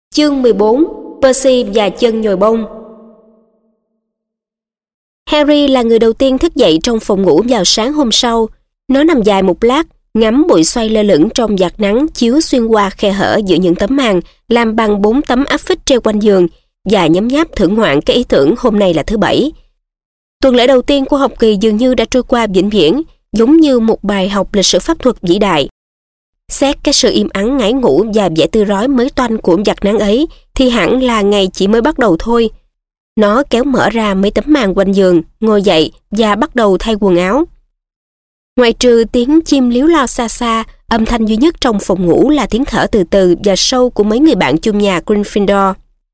Chương 14. Percy và chân nhồi bông. Harry là người đầu tiên thức dậy trong phòng ngủ vào sáng hôm sau. Nó nằm dài một lát, ngắm bụi xoay lơ lửng trong vạt nắng chiếu xuyên qua khe hở giữa những tấm màn làm bằng 4 tấm áp phích treo quanh giường và nhấm nháp thưởng ngoạn cái ý tưởng hôm nay là thứ Bảy. Tuần lễ đầu tiên của học kỳ dường như đã trôi qua vĩnh viễn, giống như một bài học lịch sử pháp thuật vĩ đại. Xét cái sự im ắng ngái ngủ và vẻ tươi rói mới toanh của vạt nắng ấy thì hẳn là ngày chỉ mới bắt đầu thôi. Nó kéo mở ra mấy tấm màn quanh giường, ngồi dậy và bắt đầu thay quần áo. Ngoại trừ tiếng chim líu lo xa xa, âm thanh duy nhất trong phòng ngủ là tiếng thở từ từ và sâu của mấy người bạn chung nhà Gryffindor.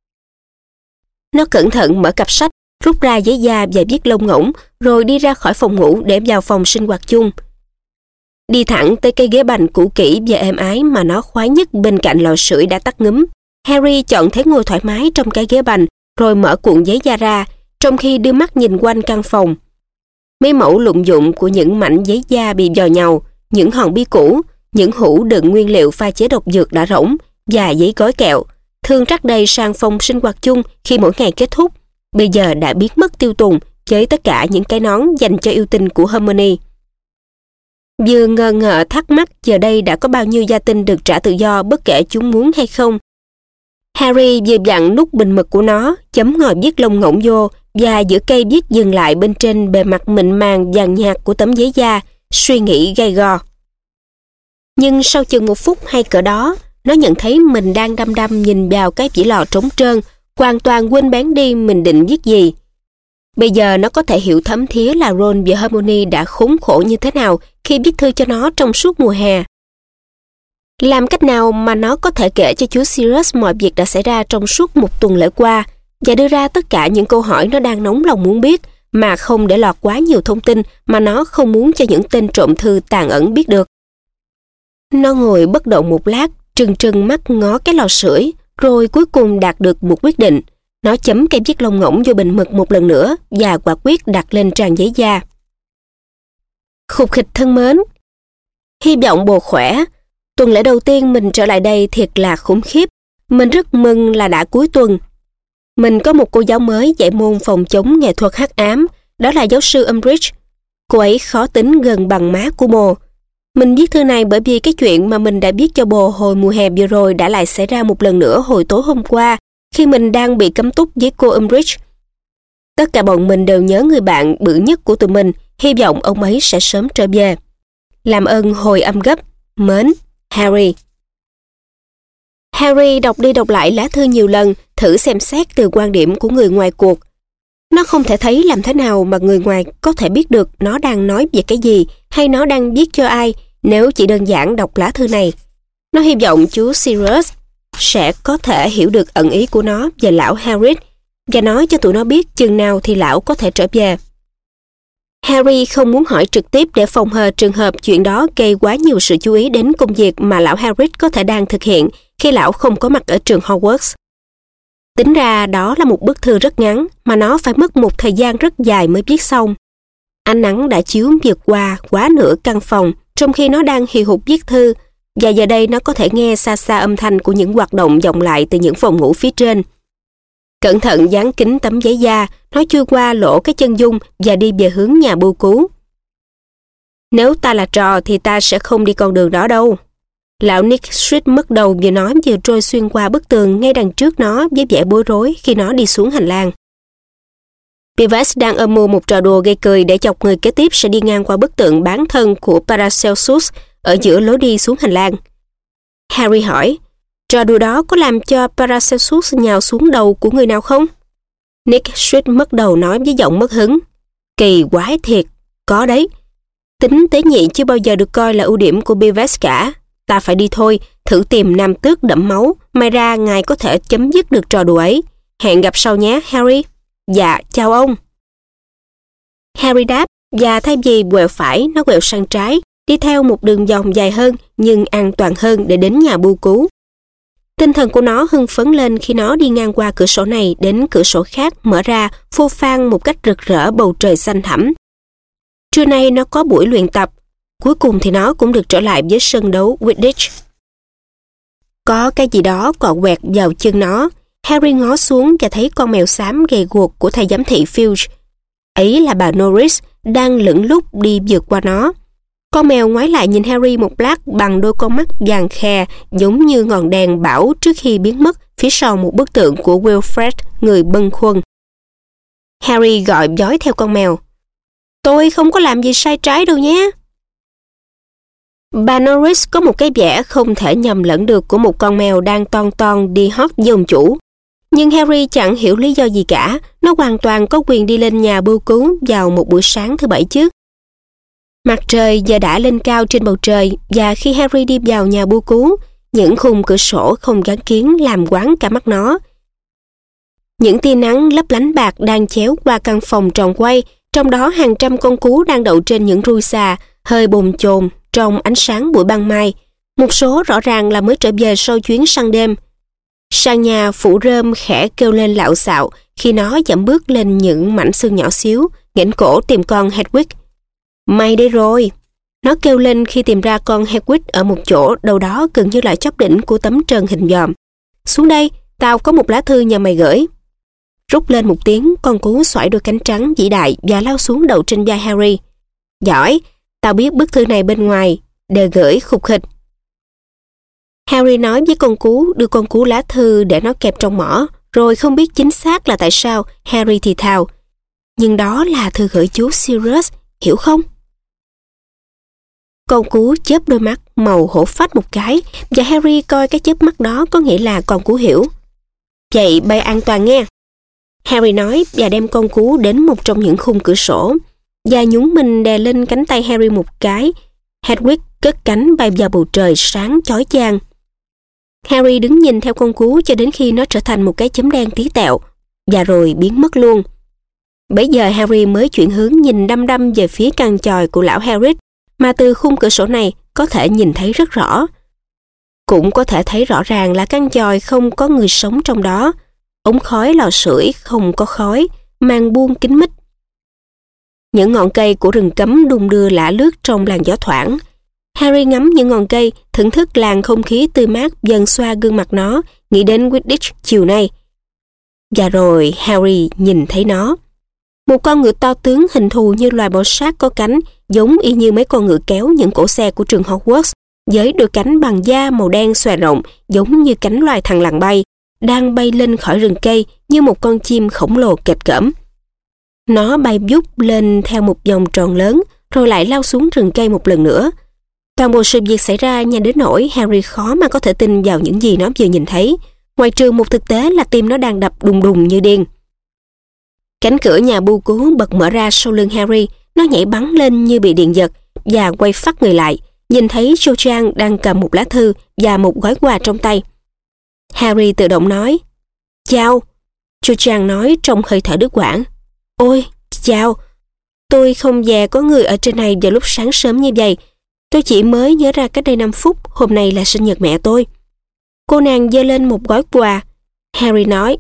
Nó cẩn thận mở cặp sách, rút ra giấy da và viết lông ngỗng, rồi đi ra khỏi phòng ngủ để vào phòng sinh hoạt chung. Đi thẳng tới cây ghế bành cũ kỹ và êm ái mà nó khoái nhất bên cạnh lò sưởi đã tắt ngúm, Harry chọn thế ngồi thoải mái trong cái ghế bành, rồi mở cuộn giấy da ra, trong khi đưa mắt nhìn quanh căn phòng. Mấy mẫu lụng dụng của những mảnh giấy da bị vò nhàu, những hòn bi cũ, những hũ đựng nguyên liệu pha chế độc dược đã rỗng và giấy gói kẹo, thường rắc đầy sang phòng sinh hoạt chung khi mỗi ngày kết thúc, bây giờ đã biến mất tiêu tùng với tất cả những cái nón dành cho yêu tinh của Hermione. Vừa ngờ ngợ thắc mắc giờ đây đã có bao nhiêu gia tinh được trả tự do bất kể chúng muốn hay không. Harry vừa vặn nút bình mực của nó, chấm ngòi viết lông ngỗng vô và giữa cây viết dừng lại bên trên bề mặt mịn màng vàng nhạt của tấm giấy da, suy nghĩ gay go. Nhưng sau chừng 1 phút hay cỡ đó, nó nhận thấy mình đang đăm đăm nhìn vào cái vỉ lò trống trơn, hoàn toàn quên bén đi mình định viết gì. Bây giờ nó có thể hiểu thấm thía là Ron và Hermione đã khốn khổ như thế nào khi viết thư cho nó trong suốt mùa hè. Làm cách nào mà nó có thể kể cho chú Sirius mọi việc đã xảy ra trong suốt 1 tuần lễ qua và đưa ra tất cả những câu hỏi nó đang nóng lòng muốn biết mà không để lọt quá nhiều thông tin mà nó không muốn cho những tên trộm thư tàn ẩn biết được. Nó ngồi bất động một lát, trừng trừng mắt ngó cái lò sưởi, rồi cuối cùng đạt được một quyết định. Nó chấm cây viết lông ngỗng vô bình mực một lần nữa và quả quyết đặt lên trang giấy da. Khục khịch thân mến, hy vọng bồ khỏe. Tuần lễ đầu tiên mình trở lại đây thiệt là khủng khiếp. Mình rất mừng là đã cuối tuần. Mình có một cô giáo mới dạy môn phòng chống nghệ thuật hắc ám, đó là giáo sư Umbridge. Cô ấy khó tính gần bằng má của bồ. Mình viết thư này bởi vì cái chuyện mà mình đã viết cho bồ hồi mùa hè vừa rồi đã lại xảy ra một lần nữa hồi tối hôm qua, khi mình đang bị cấm túc với cô Umbridge. Tất cả bọn mình đều nhớ người bạn bự nhất của tụi mình, hy vọng ông ấy sẽ sớm trở về. Làm ơn hồi âm gấp. Mến, Harry. Harry đọc đi đọc lại lá thư nhiều lần, thử xem xét từ quan điểm của người ngoài cuộc. Nó không thể thấy làm thế nào mà người ngoài có thể biết được nó đang nói về cái gì hay nó đang viết cho ai nếu chỉ đơn giản đọc lá thư này. Nó hy vọng chú Sirius sẽ có thể hiểu được ẩn ý của nó về lão Hagrid và nói cho tụi nó biết chừng nào thì lão có thể trở về. Harry không muốn hỏi trực tiếp để phòng hờ trường hợp chuyện đó gây quá nhiều sự chú ý đến công việc mà lão Hagrid có thể đang thực hiện khi lão không có mặt ở trường Hogwarts. Tính ra đó là một bức thư rất ngắn mà nó phải mất một thời gian rất dài mới viết xong. Ánh nắng đã chiếu vượt qua quá nửa căn phòng trong khi nó đang hì hục viết thư, và giờ đây nó có thể nghe xa xa âm thanh của những hoạt động vọng lại từ những phòng ngủ phía trên. Cẩn thận dán kín tấm giấy da, nó chui qua lỗ cái chân dung và đi về hướng nhà bưu cứu. Nếu ta là trò thì ta sẽ không đi con đường đó đâu. Lão Nick suýt mất đầu vừa nói vừa trôi xuyên qua bức tường ngay đằng trước nó với vẻ bối rối khi nó đi xuống hành lang. Beavis đang âm mưu một trò đùa gây cười để chọc người kế tiếp sẽ đi ngang qua bức tượng bán thân của Paracelsus ở giữa lối đi xuống hành lang. Harry hỏi, trò đùa đó có làm cho Paracelsus nhào xuống đầu của người nào không? Nick suýt mất đầu nói với giọng mất hứng. Kỳ quái thiệt, có đấy. Tính tế nhị chưa bao giờ được coi là ưu điểm của Beavis cả. Ta phải đi thôi, thử tìm nam tước đẫm máu, may ra ngài có thể chấm dứt được trò đùa ấy. Hẹn gặp sau nhé, Harry. Dạ, chào ông. Harry đáp, và thay vì quẹo phải, nó quẹo sang trái, đi theo một đường vòng dài hơn nhưng an toàn hơn để đến nhà bưu cứu. Tinh thần của nó hưng phấn lên khi nó đi ngang qua cửa sổ này đến cửa sổ khác mở ra phô phang một cách rực rỡ bầu trời xanh thẳm. Trưa nay nó có buổi luyện tập. Cuối cùng thì nó cũng được trở lại với sân đấu Quidditch. Có cái gì đó cọ quẹt vào chân nó. Harry ngó xuống và thấy con mèo xám gầy guộc của thầy giám thị Filch. Ấy là bà Norris đang lững lút đi vượt qua nó. Con mèo ngoái lại nhìn Harry một lát bằng đôi con mắt vàng khè giống như ngọn đèn bão trước khi biến mất phía sau một bức tượng của Wilfred, người bâng khuâng. Harry gọi dõi theo con mèo. Tôi không có làm gì sai trái đâu nhé. Bà Norris có một cái vẻ không thể nhầm lẫn được của một con mèo đang ton ton đi hót với ông chủ. Nhưng Harry chẳng hiểu lý do gì cả, nó hoàn toàn có quyền đi lên nhà bưu cứu vào một buổi sáng thứ Bảy chứ. Mặt trời giờ đã lên cao trên bầu trời và khi Harry đi vào nhà bưu cứu, những khung cửa sổ không gắn kiến làm choáng cả mắt nó. Những tia nắng lấp lánh bạc đang chéo qua căn phòng tròn quay, trong đó hàng trăm con cú đang đậu trên những ru xà, hơi bồn chồn trong ánh sáng buổi ban mai. Một số rõ ràng là mới trở về sau chuyến săn đêm. Sàn nhà phủ rơm khẽ kêu lên lạo xạo khi nó dẫm bước lên những mảnh xương nhỏ xíu, nghển cổ tìm con Hedwig. May đây rồi! Nó kêu lên khi tìm ra con Hedwig ở một chỗ đâu đó gần như là chóp đỉnh của tấm trần hình dòm. Xuống đây, tao có một lá thư nhờ mày gửi. Rút lên một tiếng, con cú xoải đôi cánh trắng vĩ đại và lao xuống đậu trên vai Harry. Giỏi! Tao biết bức thư này bên ngoài, để gửi khục khịch. Harry nói với con cú, đưa con cú lá thư để nó kẹp trong mỏ, rồi không biết chính xác là tại sao Harry thì thào. Nhưng đó là thư gửi chú Sirius, hiểu không? Con cú chớp đôi mắt màu hổ phách một cái, và Harry coi cái chớp mắt đó có nghĩa là con cú hiểu. Vậy bay an toàn nghe. Harry nói và đem con cú đến một trong những khung cửa sổ, và nhún mình đè lên cánh tay Harry một cái. Hedwig cất cánh bay vào bầu trời sáng chói chang. Harry đứng nhìn theo con cú cho đến khi nó trở thành một cái chấm đen tí tẹo, và rồi biến mất luôn. Bấy giờ Harry mới chuyển hướng nhìn đăm đăm về phía căn chòi của lão Hagrid, mà từ khung cửa sổ này có thể nhìn thấy rất rõ. Cũng có thể thấy rõ ràng là căn chòi không có người sống trong đó. Ống khói lò sưởi không có khói, màn buông kín mít. Những ngọn cây của rừng cấm đung đưa lả lướt trong làn gió thoảng. Harry ngắm những ngọn cây, thưởng thức làn không khí tươi mát dần xoa gương mặt nó, nghĩ đến Quidditch chiều nay. Và rồi Harry nhìn thấy nó. Một con ngựa to tướng hình thù như loài bò sát có cánh, giống y như mấy con ngựa kéo những cỗ xe của trường Hogwarts, với đôi cánh bằng da màu đen xòe rộng giống như cánh loài thằn lằn bay, đang bay lên khỏi rừng cây như một con chim khổng lồ kệt cỡm. Nó bay vút lên theo một vòng tròn lớn, rồi lại lao xuống rừng cây một lần nữa. Toàn bộ sự việc xảy ra nhanh đến nỗi Harry khó mà có thể tin vào những gì nó vừa nhìn thấy, ngoài trừ một thực tế là tim nó đang đập đùng đùng như điên. Cánh cửa nhà bưu cứu bật mở ra sau lưng Harry, nó nhảy bắn lên như bị điện giật và quay phắt người lại, nhìn thấy Cho Chang đang cầm một lá thư và một gói quà trong tay. Harry tự động nói, chào. Cho Chang nói trong hơi thở đứt quãng, ôi, chào. Tôi không dè có người ở trên này vào lúc sáng sớm như vậy. Tôi chỉ mới nhớ ra cách đây 5 phút, hôm nay là sinh nhật mẹ tôi. Cô nàng giơ lên một gói quà. Harry nói,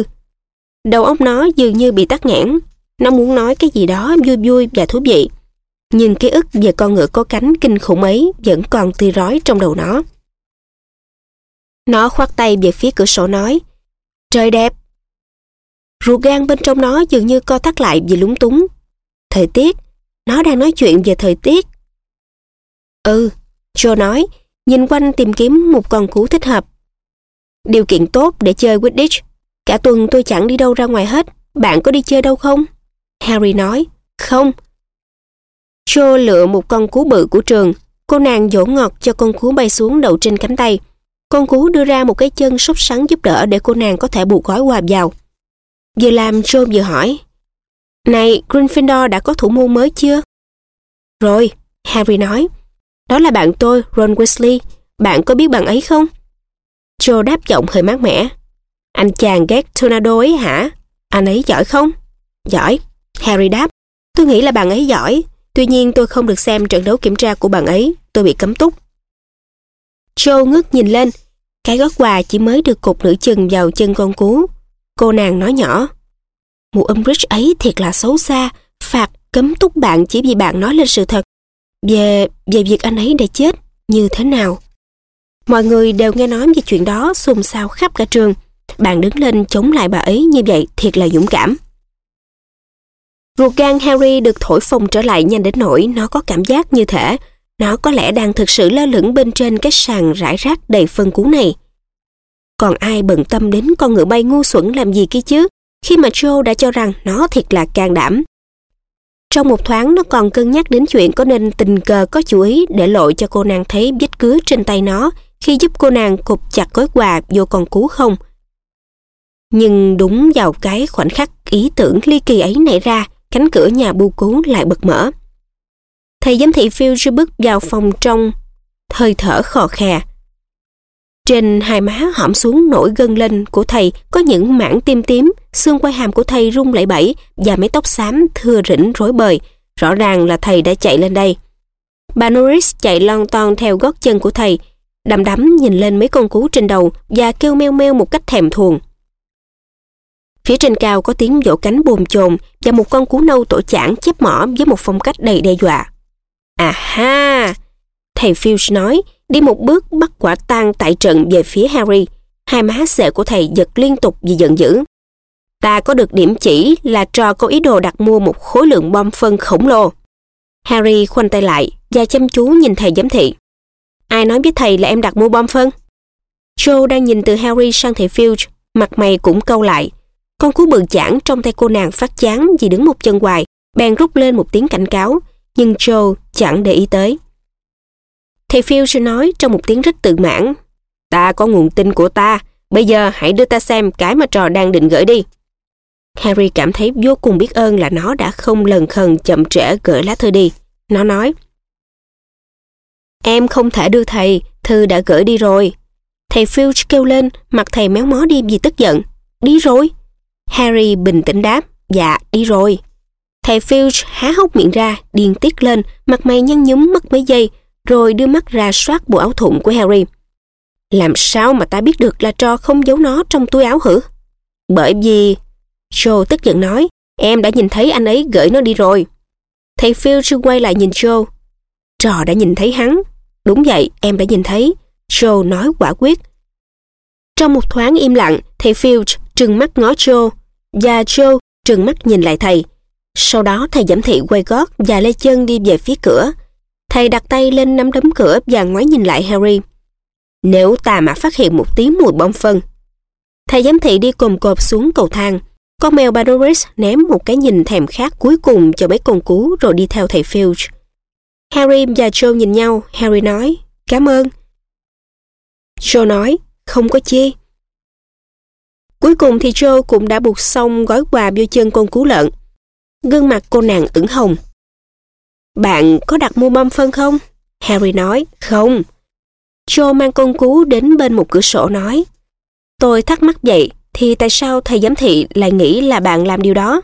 Đầu óc nó dường như bị tắc nghẽn. Nó muốn nói cái gì đó vui vui và thú vị. Nhưng ký ức về con ngựa có cánh kinh khủng ấy vẫn còn tươi rói trong đầu nó. Nó khoác tay về phía cửa sổ nói, trời đẹp. Ruột gan bên trong nó dường như co thắt lại vì lúng túng. Thời tiết. Nó đang nói chuyện về thời tiết. Joe nói, nhìn quanh tìm kiếm một con cú thích hợp. Điều kiện tốt để chơi Quidditch. Cả tuần tôi chẳng đi đâu ra ngoài hết. Bạn có đi chơi đâu không? Harry nói, không. Joe lựa một con cú bự của trường. Cô nàng dỗ ngọt cho con cú bay xuống đậu trên cánh tay. Con cú đưa ra một cái chân sốt sắng giúp đỡ để cô nàng có thể buộc gói quà vào. Vừa làm Joe vừa hỏi, này, Gryffindor đã có thủ môn mới chưa? Rồi, Harry nói, đó là bạn tôi, Ron Weasley. Bạn có biết bạn ấy không? Joe đáp giọng hơi mát mẻ. Anh chàng ghét Tornado ấy hả? Anh ấy giỏi không? Giỏi, Harry đáp. Tôi nghĩ là bạn ấy giỏi. Tuy nhiên tôi không được xem trận đấu kiểm tra của bạn ấy. Tôi bị cấm túc. Joe ngước nhìn lên. Cái gói quà chỉ mới được cột nửa chừng vào chân con cú. Cô nàng nói nhỏ, mụ Umbridge ấy thiệt là xấu xa, phạt cấm túc bạn chỉ vì bạn nói lên sự thật về việc anh ấy đã chết như thế nào. Mọi người đều nghe nói về chuyện đó, xôn xao khắp cả trường. Bạn đứng lên chống lại bà ấy như vậy thiệt là dũng cảm. Ruột gan Harry được thổi phồng trở lại nhanh đến nỗi nó có cảm giác như thể nó có lẽ đang thực sự lơ lửng bên trên cái sàn rải rác đầy phân cú này. Còn ai bận tâm đến con ngựa bay ngu xuẩn làm gì kia chứ, khi mà Joe đã cho rằng nó thiệt là can đảm. Trong một thoáng nó còn cân nhắc đến chuyện có nên tình cờ có chú ý để lộ cho cô nàng thấy vết cứa trên tay nó khi giúp cô nàng cột chặt gói quà vô con cú không. Nhưng đúng vào cái khoảnh khắc ý tưởng ly kỳ ấy nảy ra, cánh cửa nhà bu cú lại bật mở. Thầy giám thị Filch bước vào phòng trong, hơi thở khò khè. Trên hai má hõm xuống nổi gân lên của thầy có những mảng tim tím, xương quai hàm của thầy rung lẩy bẩy và mái tóc xám thưa rỉnh rối bời. Rõ ràng là thầy đã chạy lên đây. Bà Norris chạy lon ton theo gót chân của thầy, đăm đắm nhìn lên mấy con cú trên đầu và kêu meo meo một cách thèm thuồng. Phía trên cao có tiếng vỗ cánh bồn chồn và một con cú nâu tổ chảng chép mỏ với một phong cách đầy đe dọa. À ha! Thầy Filch nói, đi một bước bắt quả tang tại trận về phía Harry. Hai má xệ của thầy giật liên tục vì giận dữ. Ta có được điểm chỉ là trò có ý đồ đặt mua một khối lượng bom phân khổng lồ. Harry khoanh tay lại và chăm chú nhìn thầy giám thị. Ai nói với thầy là em đặt mua bom phân? Joe đang nhìn từ Harry sang thầy Filch, mặt mày cũng cau lại. Con cú bự chảng trong tay cô nàng phát chán vì đứng một chân hoài, bèn rút lên một tiếng cảnh cáo, nhưng Joe chẳng để ý tới. Thầy Filch nói trong một tiếng rất tự mãn. Ta có nguồn tin của ta, bây giờ hãy đưa ta xem cái mà trò đang định gửi đi. Harry cảm thấy vô cùng biết ơn là nó đã không lần khần chậm trễ gửi lá thư đi. Nó nói, em không thể đưa thầy, thư đã gửi đi rồi. Thầy Filch kêu lên, mặt thầy méo mó đi vì tức giận. Đi rồi? Harry bình tĩnh đáp, dạ đi rồi. Thầy Filch há hốc miệng ra, điên tiết lên, mặt mày nhăn nhúm mất mấy giây, rồi đưa mắt ra soát bộ áo thụng của Harry. Làm sao mà ta biết được là trò không giấu nó trong túi áo hử? Bởi vì... Joe tức giận nói, em đã nhìn thấy anh ấy gửi nó đi rồi. Thầy Filch quay lại nhìn Joe. Trò đã nhìn thấy hắn. Đúng vậy, em đã nhìn thấy. Joe nói quả quyết. Trong một thoáng im lặng, thầy Filch trừng mắt ngó Joe, và Joe trừng mắt nhìn lại thầy. Sau đó thầy giám thị quay gót và lê chân đi về phía cửa. Thầy đặt tay lên nắm đấm cửa và ngoái nhìn lại Harry. Nếu ta mà phát hiện một tí mùi bom phân. Thầy giám thị đi cồm cộp xuống cầu thang. Con mèo bà Norris ném một cái nhìn thèm khát cuối cùng cho mấy con cú rồi đi theo thầy Filch. Harry và Joe nhìn nhau. Harry nói, cảm ơn. Joe nói, không có chi. Cuối cùng thì Joe cũng đã buộc xong gói quà vô chân con cú lợn. Gương mặt cô nàng ửng hồng. Bạn có đặt mua bom phân không? Harry nói, không. Joe mang con cú đến bên một cửa sổ nói, tôi thắc mắc vậy, thì tại sao thầy giám thị lại nghĩ là bạn làm điều đó?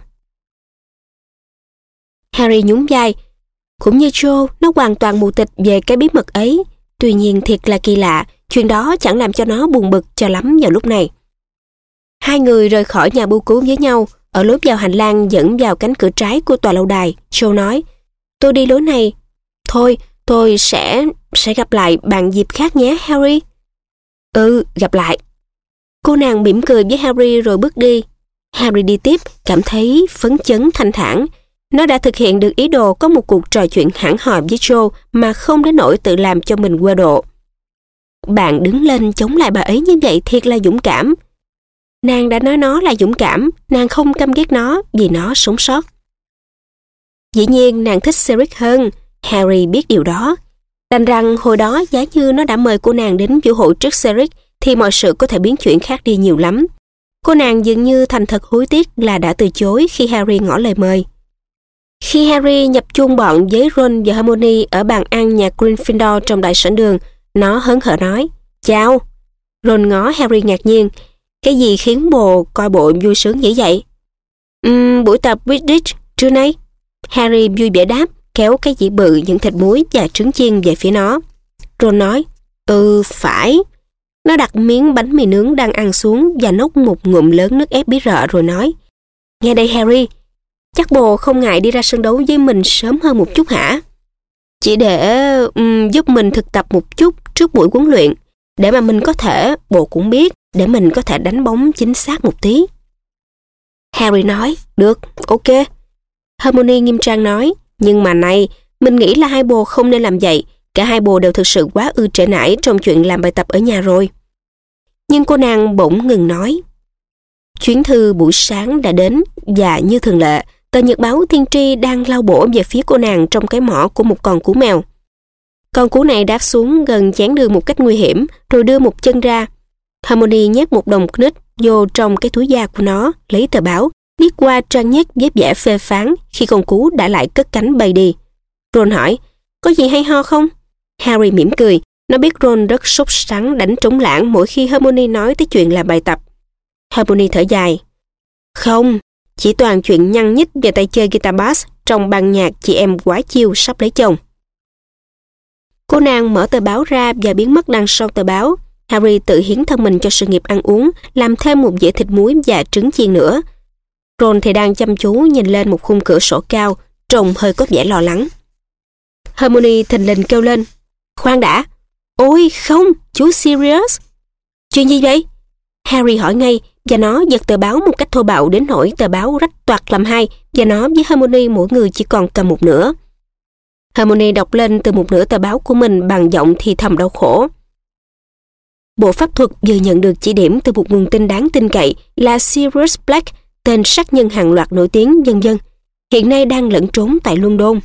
Harry nhún vai. Cũng như Joe, nó hoàn toàn mù tịt về cái bí mật ấy. Tuy nhiên thiệt là kỳ lạ, chuyện đó chẳng làm cho nó buồn bực cho lắm vào lúc này. Hai người rời khỏi nhà bưu cứu với nhau. Ở lối vào hành lang dẫn vào cánh cửa trái của tòa lâu đài, Joe nói, tôi đi lối này. Thôi, tôi sẽ gặp lại bạn dịp khác nhé, Harry. Ừ, gặp lại. Cô nàng mỉm cười với Harry rồi bước đi. Harry đi tiếp, cảm thấy phấn chấn thanh thản. Nó đã thực hiện được ý đồ có một cuộc trò chuyện hẳn hoi với Joe mà không đến nỗi tự làm cho mình quơ độ. Bạn đứng lên chống lại bà ấy như vậy thiệt là dũng cảm. Nàng đã nói nó là dũng cảm, nàng không căm ghét nó vì nó sống sót. Dĩ nhiên nàng thích Cedric hơn, Harry biết điều đó. Đành rằng hồi đó giá như nó đã mời cô nàng đến vũ hội trước Cedric thì mọi sự có thể biến chuyển khác đi nhiều lắm. Cô nàng dường như thành thật hối tiếc là đã từ chối khi Harry ngỏ lời mời. Khi Harry nhập chung bọn với Ron và Hermione ở bàn ăn nhà Gryffindor trong đại sảnh đường, nó hớn hở nói, chào. Ron ngó Harry ngạc nhiên, cái gì khiến bồ coi bộ vui sướng dữ vậy? Buổi tập Quidditch trưa nay. Harry vui vẻ đáp, kéo cái dĩa bự những thịt muối và trứng chiên về phía nó. Ron nói, phải. Nó đặt miếng bánh mì nướng đang ăn xuống và nốc một ngụm lớn nước ép bí rợ rồi nói, nghe đây Harry, chắc bồ không ngại đi ra sân đấu với mình sớm hơn một chút hả? Chỉ để giúp mình thực tập một chút trước buổi huấn luyện. Để mà mình có thể, bồ cũng biết, để mình có thể đánh bóng chính xác một tí. Harry nói, được, ok. Hermione nghiêm trang nói, nhưng mà này, mình nghĩ là hai bồ không nên làm vậy. Cả hai bồ đều thực sự quá ư trễ nải trong chuyện làm bài tập ở nhà rồi. Nhưng cô nàng bỗng ngừng nói. Chuyến thư buổi sáng đã đến và như thường lệ, tờ nhật báo Tiên tri đang lao bổ về phía cô nàng trong cái mỏ của một con cú mèo. Con cú này đáp xuống gần chán đường một cách nguy hiểm rồi đưa một chân ra. Hermione nhét một đồng knit vô trong cái túi da của nó, lấy tờ báo, liếc qua trang nhất với vẻ phê phán khi con cú đã lại cất cánh bay đi. Ron hỏi, có gì hay ho không? Harry mỉm cười, nó biết Ron rất sốt sắng đánh trống lãng mỗi khi Hermione nói tới chuyện làm bài tập. Hermione thở dài. Không, chỉ toàn chuyện nhăn nhít về tay chơi guitar bass trong ban nhạc chị em quá chiêu sắp lấy chồng. Cô nàng mở tờ báo ra và biến mất đằng sau tờ báo. Harry tự hiến thân mình cho sự nghiệp ăn uống, làm thêm một dĩa thịt muối và trứng chiên nữa. Ron thì đang chăm chú nhìn lên một khung cửa sổ cao, trông hơi có vẻ lo lắng. Hermione thình lình kêu lên, khoan đã. Ôi không, chú Sirius. Chuyện gì vậy? Harry hỏi ngay, và nó giật tờ báo một cách thô bạo đến nỗi tờ báo rách toạc làm hai, và nó với Hermione mỗi người chỉ còn cầm một nửa. Hermione đọc lên từ một nửa tờ báo của mình bằng giọng thì thầm đau khổ. Bộ pháp thuật vừa nhận được chỉ điểm từ một nguồn tin đáng tin cậy là Sirius Black, tên sát nhân hàng loạt nổi tiếng vân vân, hiện nay đang lẫn trốn tại London.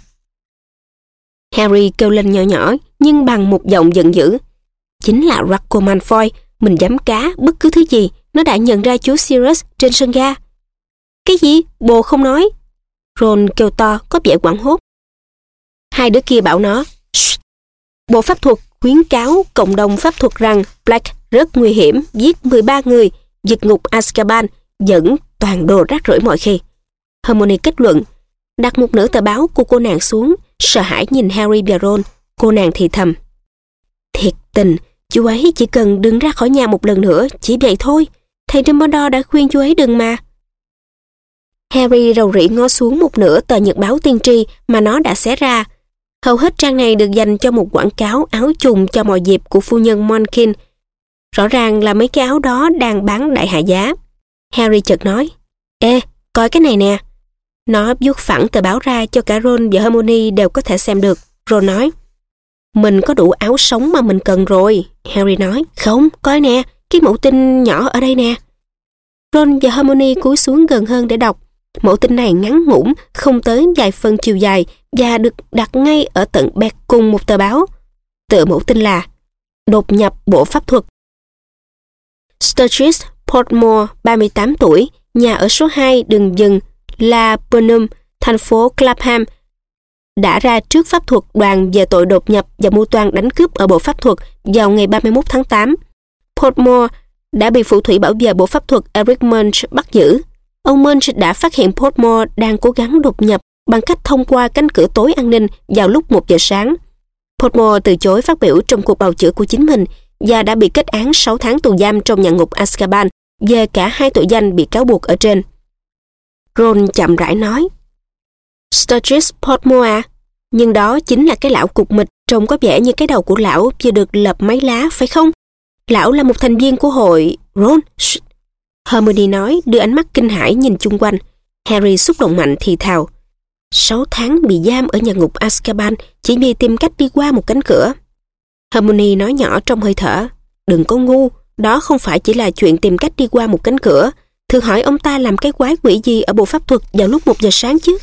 Harry kêu lên nhỏ nhỏ nhưng bằng một giọng giận dữ. Chính là Draco Malfoy, mình dám cá bất cứ thứ gì, nó đã nhận ra chú Sirius trên sân ga. Cái gì? Bồ không nói. Ron kêu to có vẻ hoảng hốt. Hai đứa kia bảo nó, Shh. Bộ pháp thuật khuyến cáo cộng đồng pháp thuật rằng Black rất nguy hiểm, giết 13 người, giật ngục Azkaban, dẫn toàn đồ rác rưởi mọi khi. Hermione kết luận, đặt một nửa tờ báo của cô nàng xuống, sợ hãi nhìn Harry và Ron. Cô nàng thì thầm, thiệt tình, chú ấy chỉ cần đừng ra khỏi nhà một lần nữa, chỉ vậy thôi. Thầy Dumbledore đã khuyên chú ấy đừng mà. Harry rầu rĩ ngó xuống một nửa tờ nhật báo tiên tri mà nó đã xé ra. Hầu hết trang này được dành cho một quảng cáo áo chùng cho mọi dịp của phu nhân Monkin. Rõ ràng là mấy cái áo đó đang bán đại hạ giá. Harry chợt nói, ê, coi cái này nè. Nó vuốt phẳng tờ báo ra cho cả Ron và Hermione đều có thể xem được. Ron nói, mình có đủ áo sống mà mình cần rồi. Harry nói, không, coi nè, cái mẫu tin nhỏ ở đây nè. Ron và Hermione cúi xuống gần hơn để đọc. Mẫu tin này ngắn ngủn, không tới vài phân chiều dài và được đặt ngay ở tận bẹt cùng một tờ báo. Tựa mẫu tin là đột nhập bộ pháp thuật. Sturgis Portmore, 38 tuổi, nhà ở số 2 đường dừng La Burnham, thành phố Clapham, đã ra trước pháp thuật đoàn về tội đột nhập và mưu toan đánh cướp ở bộ pháp thuật vào ngày 31 tháng 8. Portmore đã bị phù thủy bảo vệ bộ pháp thuật Eric Munch bắt giữ. Ông Munch đã phát hiện Portmore đang cố gắng đột nhập bằng cách thông qua cánh cửa tối an ninh vào lúc 1 giờ sáng. Portmore từ chối phát biểu trong cuộc bào chữa của chính mình và đã bị kết án 6 tháng tù giam trong nhà ngục Azkaban về cả hai tội danh bị cáo buộc ở trên. Ron chậm rãi nói, Sturgis Portmore à? Nhưng đó chính là cái lão cục mịch trông có vẻ như cái đầu của lão vừa được lợp mấy lá, phải không? Lão là một thành viên của hội... Ron, shh. Hermione nói, đưa ánh mắt kinh hãi nhìn chung quanh. Harry xúc động mạnh thì thào, 6 tháng bị giam ở nhà ngục Azkaban chỉ vì tìm cách đi qua một cánh cửa. Hermione nói nhỏ trong hơi thở, đừng có ngu, đó không phải chỉ là chuyện tìm cách đi qua một cánh cửa. Thử hỏi ông ta làm cái quái quỷ gì ở bộ pháp thuật vào lúc 1 giờ sáng chứ?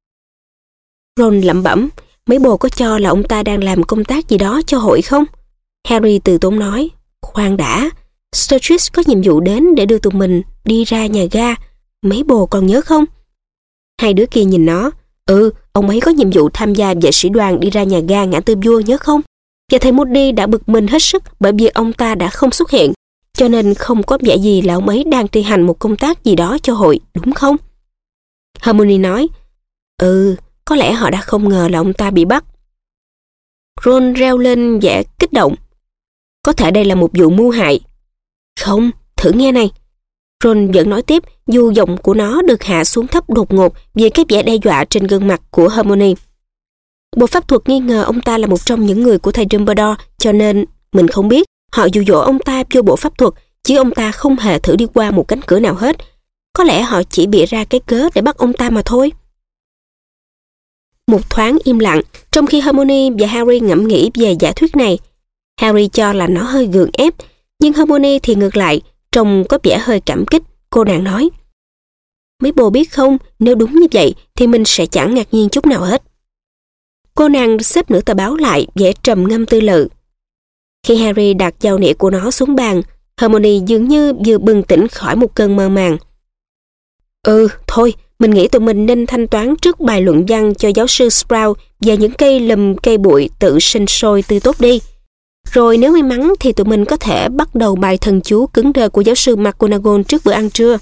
Ron lẩm bẩm, mấy bồ có cho là ông ta đang làm công tác gì đó cho hội không? Harry từ tốn nói, khoan đã, Sturgis có nhiệm vụ đến để đưa tụi mình đi ra nhà ga, mấy bồ còn nhớ không? Hai đứa kia nhìn nó, ông ấy có nhiệm vụ tham gia vệ sĩ đoàn đi ra nhà ga ngã tư vua nhớ không? Và thầy Moody đã bực mình hết sức bởi vì ông ta đã không xuất hiện, cho nên không có vẻ gì là ông ấy đang thi hành một công tác gì đó cho hội, đúng không? Hermione nói, có lẽ họ đã không ngờ là ông ta bị bắt. Ron reo lên vẻ kích động, có thể đây là một vụ mưu hại. Không, thử nghe này. Ron vẫn nói tiếp, dù giọng của nó được hạ xuống thấp đột ngột vì cái vẻ đe dọa trên gương mặt của Hermione. Bộ pháp thuật nghi ngờ ông ta là một trong những người của thầy Dumbledore, cho nên mình không biết, Họ dụ dỗ ông ta vô bộ pháp thuật, chứ ông ta không hề thử đi qua một cánh cửa nào hết. Có lẽ họ chỉ bịa ra cái cớ để bắt ông ta mà thôi. Một thoáng im lặng, trong khi Hermione và Harry ngẫm nghĩ về giả thuyết này. Harry cho là nó hơi gượng ép, nhưng Hermione thì ngược lại, trông có vẻ hơi cảm kích. Cô nàng nói, mấy bồ biết không, nếu đúng như vậy thì mình sẽ chẳng ngạc nhiên chút nào hết. Cô nàng xếp nửa tờ báo lại, vẻ trầm ngâm tư lự. Khi Harry đặt dao nĩa của nó xuống bàn, Hermione dường như vừa bừng tỉnh khỏi một cơn mơ màng. Thôi, mình nghĩ tụi mình nên thanh toán trước bài luận văn cho giáo sư Sprout về những cây lùm cây bụi tự sinh sôi tươi tốt đi. Rồi nếu may mắn thì tụi mình có thể bắt đầu bài thần chú cứng đơ của giáo sư McGonagall trước bữa ăn trưa.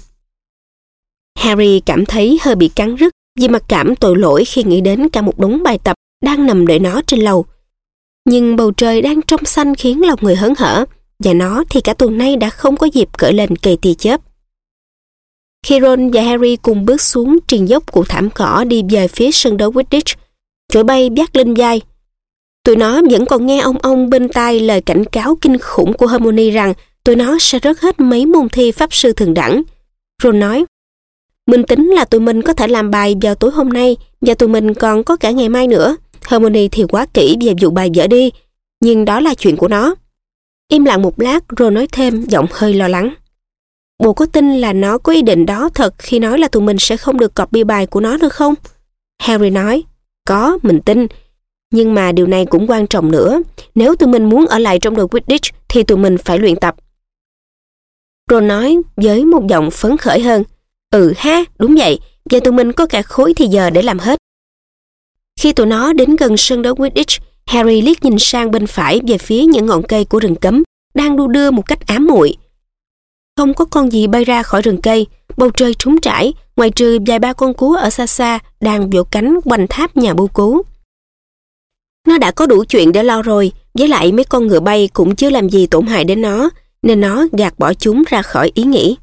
Harry cảm thấy hơi bị cắn rứt vì mặc cảm tội lỗi khi nghĩ đến cả một đống bài tập đang nằm đợi nó trên lầu. Nhưng bầu trời đang trong xanh khiến lòng người hớn hở, và nó thì cả tuần nay đã không có dịp cởi lên cây tia chớp. Khi Ron và Harry cùng bước xuống triền dốc của thảm cỏ đi về phía sân đấu Quidditch, chổi bay vác lên vai. Tụi nó vẫn còn nghe ông bên tai lời cảnh cáo kinh khủng của Hermione rằng tụi nó sẽ rớt hết mấy môn thi pháp sư thường đẳng. Ron nói, mình tính là tụi mình có thể làm bài vào tối hôm nay và tụi mình còn có cả ngày mai nữa. Hermione thì quá kỹ về vụ bài dở đi, nhưng đó là chuyện của nó. Im lặng một lát, Ron nói thêm, giọng hơi lo lắng. Bồ có tin là nó có ý định đó thật khi nói là tụi mình sẽ không được copy bài của nó nữa không? Harry nói, có, mình tin. Nhưng mà điều này cũng quan trọng nữa. Nếu tụi mình muốn ở lại trong đội Quidditch thì tụi mình phải luyện tập. Ron nói với một giọng phấn khởi hơn. Đúng vậy, và tụi mình có cả khối thì giờ để làm hết. Khi tụi nó đến gần sân đấu Quidditch, Harry liếc nhìn sang bên phải về phía những ngọn cây của rừng cấm đang đu đưa một cách ám muội. Không có con gì bay ra khỏi rừng cây, bầu trời trống trải, ngoài trừ vài ba con cú ở xa xa đang vỗ cánh quanh tháp nhà bưu cú. Nó đã có đủ chuyện để lo rồi, với lại mấy con ngựa bay cũng chưa làm gì tổn hại đến nó, nên nó gạt bỏ chúng ra khỏi ý nghĩ.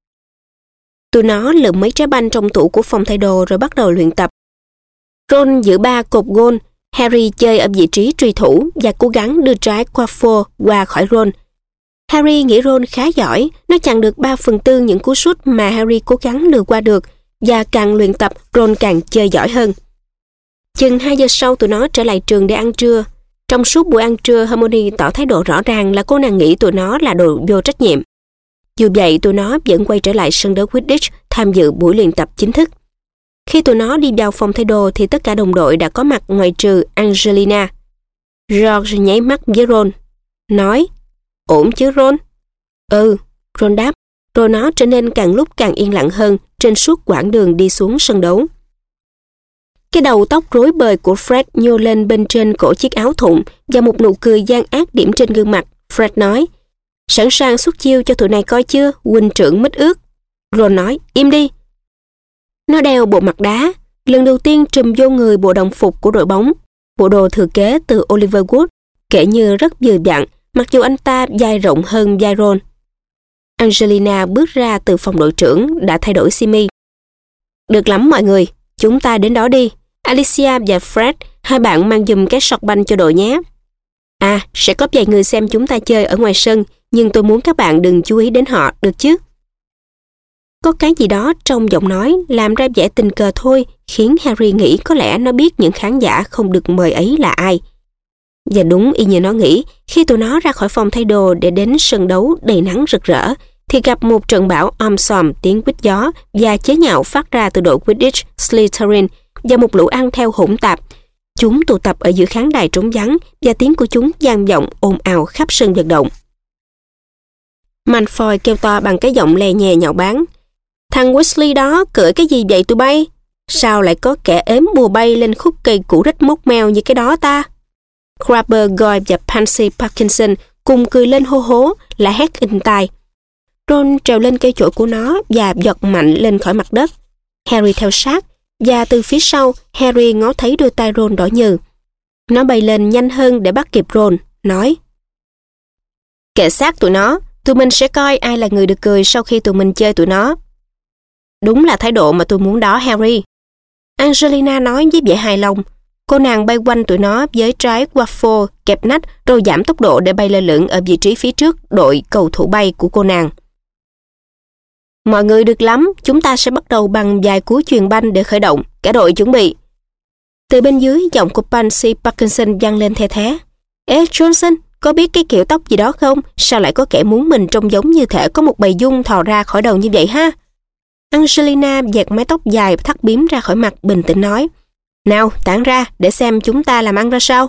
Tụi nó lượm mấy trái banh trong tủ của phòng thay đồ rồi bắt đầu luyện tập. Ron giữ 3 cột gôn, Harry chơi ở vị trí truy thủ và cố gắng đưa trái Quaffle qua khỏi Ron. Harry nghĩ Ron khá giỏi, nó chặn được 3/4 những cú sút mà Harry cố gắng lừa qua được, và càng luyện tập, Ron càng chơi giỏi hơn. Chừng 2 giờ sau tụi nó trở lại trường để ăn trưa. Trong suốt buổi ăn trưa, Hermione tỏ thái độ rõ ràng là cô nàng nghĩ tụi nó là đồ vô trách nhiệm. Dù vậy, tụi nó vẫn quay trở lại sân đấu Quidditch tham dự buổi luyện tập chính thức. Khi tụi nó đi vào phòng thay đồ thì tất cả đồng đội đã có mặt ngoại trừ Angelina. George nháy mắt với Ron, nói, ổn chứ Ron? Ron đáp, rồi nó trở nên càng lúc càng yên lặng hơn trên suốt quãng đường đi xuống sân đấu. Cái đầu tóc rối bời của Fred nhô lên bên trên cổ chiếc áo thụng và một nụ cười gian ác điểm trên gương mặt. Fred nói, sẵn sàng xuất chiêu cho tụi này coi chưa, huynh trưởng mít ướt. Ron nói, im đi. Nó đeo bộ mặt đá, lần đầu tiên trùm vô người bộ đồng phục của đội bóng, bộ đồ thừa kế từ Oliver Wood, kể như rất vừa vặn, mặc dù anh ta vai rộng hơn vai Ron. Angelina bước ra từ phòng đội trưởng đã thay đổi simi. Được lắm mọi người, chúng ta đến đó đi. Alicia và Fred, hai bạn mang giùm cái sọt banh cho đội nhé. Sẽ có vài người xem chúng ta chơi ở ngoài sân, nhưng tôi muốn các bạn đừng chú ý đến họ, được chứ? Có cái gì đó trong giọng nói làm ra vẻ tình cờ thôi, khiến Harry nghĩ có lẽ nó biết những khán giả không được mời ấy là ai. Và đúng y như nó nghĩ, khi tụi nó ra khỏi phòng thay đồ để đến sân đấu đầy nắng rực rỡ, thì gặp một trận bão om sòm tiếng quýt gió và chế nhạo phát ra từ đội Quidditch Slytherin và một lũ ăn theo hỗn tạp. Chúng tụ tập ở giữa khán đài trống vắng và tiếng của chúng vang vọng ồn ào khắp sân vận động. Malfoy kêu to bằng cái giọng lè nhè nhạo báng. Thằng Weasley đó cưỡi cái gì vậy tụi bay? Sao lại có kẻ ếm bùa bay lên khúc cây củ rích mốc meo như cái đó ta? Crabber, Goyle và Pansy Parkinson cùng cười lên hô hố, là hét in tai. Ron trèo lên cây chổi của nó và giật mạnh lên khỏi mặt đất. Harry theo sát, và từ phía sau, Harry ngó thấy đôi tay Ron đỏ nhừ. Nó bay lên nhanh hơn để bắt kịp Ron, nói: Kệ xác tụi nó, tụi mình sẽ coi ai là người được cười sau khi tụi mình chơi tụi nó. Đúng là thái độ mà tôi muốn đó, Harry. Angelina nói với vẻ hài lòng. Cô nàng bay quanh tụi nó với trái waffle kẹp nách rồi giảm tốc độ để bay lơ lửng ở vị trí phía trước đội cầu thủ bay của cô nàng. Mọi người được lắm, chúng ta sẽ bắt đầu bằng vài cú chuyền banh để khởi động. Cả đội chuẩn bị. Từ bên dưới, giọng của Pansy Parkinson vang lên the thé. Ê Johnson, có biết cái kiểu tóc gì đó không? Sao lại có kẻ muốn mình trông giống như thể có một bầy dung thò ra khỏi đầu như vậy ha? Angelina dẹt mái tóc dài thắt bím ra khỏi mặt, bình tĩnh nói. Nào, tản ra, để xem chúng ta làm ăn ra sao.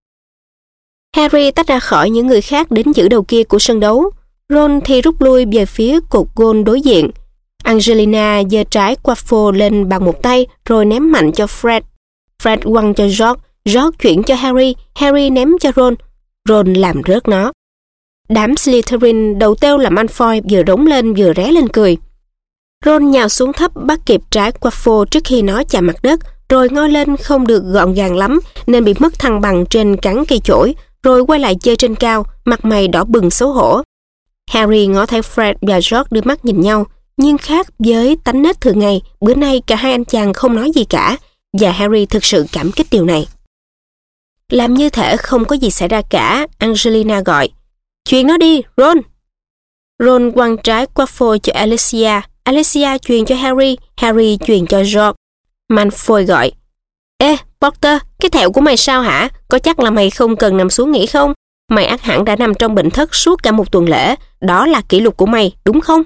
Harry tách ra khỏi những người khác đến giữ đầu kia của sân đấu. Ron thì rút lui về phía cột gôn đối diện. Angelina giơ trái waffle lên bằng một tay rồi ném mạnh cho Fred. Fred quăng cho George, George chuyển cho Harry, Harry ném cho Ron. Ron làm rớt nó. Đám Slytherin đầu têu làm Malfoy vừa rống lên vừa ré lên cười. Ron nhào xuống thấp bắt kịp trái waffle trước khi nó chạm mặt đất, rồi ngoi lên không được gọn gàng lắm nên bị mất thăng bằng trên cán cây chổi, rồi quay lại chơi trên cao, mặt mày đỏ bừng xấu hổ. Harry ngó thấy Fred và George đưa mắt nhìn nhau, nhưng khác với tánh nết thường ngày, bữa nay cả hai anh chàng không nói gì cả, và Harry thực sự cảm kích điều này. Làm như thể không có gì xảy ra cả, Angelina gọi. Chuyền nó đi, Ron! Ron quăng trái waffle cho Alicia, Alicia chuyền cho Harry, Harry chuyền cho George. Malfoy gọi. Ê, Potter, cái thẹo của mày sao hả? Có chắc là mày không cần nằm xuống nghỉ không? Mày ắt hẳn đã nằm trong bệnh thất suốt cả một tuần lễ. Đó là kỷ lục của mày, đúng không?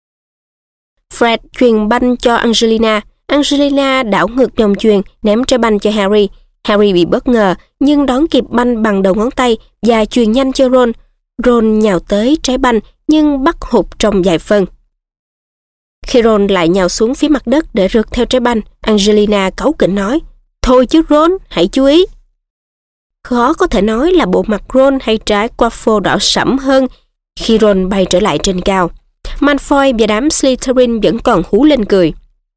Fred chuyền banh cho Angelina. Angelina đảo ngược dòng chuyền, ném trái banh cho Harry. Harry bị bất ngờ, nhưng đón kịp banh bằng đầu ngón tay và chuyền nhanh cho Ron. Ron nhào tới trái banh, nhưng bắt hụt trong vài phân. Khi Ron lại nhào xuống phía mặt đất để rượt theo trái banh, Angelina cáu kỉnh nói, thôi chứ Ron, hãy chú ý. Khó có thể nói là bộ mặt Ron hay trái waffle đỏ sẫm hơn khi Ron bay trở lại trên cao. Malfoy và đám Slytherin vẫn còn hú lên cười.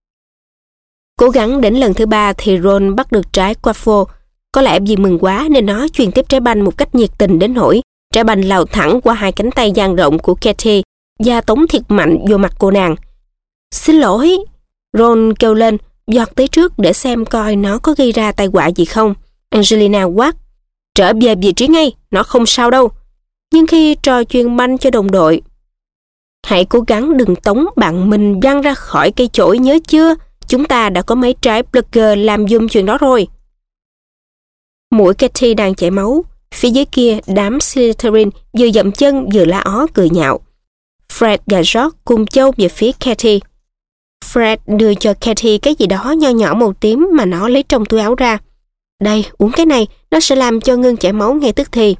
Cố gắng đến lần thứ 3 thì Ron bắt được trái waffle. Có lẽ vì mừng quá nên nó chuyền tiếp trái banh một cách nhiệt tình đến nỗi trái banh lao thẳng qua hai cánh tay dang rộng của Katie và tống thiệt mạnh vô mặt cô nàng. Xin lỗi, Ron kêu lên, giọt tới trước để xem coi nó có gây ra tai họa gì không. Angelina quát, trở về vị trí ngay, nó không sao đâu. Nhưng khi trò chuyền banh cho đồng đội, hãy cố gắng đừng tống bạn mình văng ra khỏi cây chổi, nhớ chưa? Chúng ta đã có mấy trái Blugger làm giùm chuyện đó rồi. Mũi Katie đang chảy máu. Phía dưới kia, đám Slytherin vừa dậm chân vừa la ó cười nhạo. Fred và George cùng châu về phía Katie. Fred đưa cho Katie cái gì đó nho nhỏ màu tím mà nó lấy trong túi áo ra. Đây, uống cái này, nó sẽ làm cho ngưng chảy máu ngay tức thì.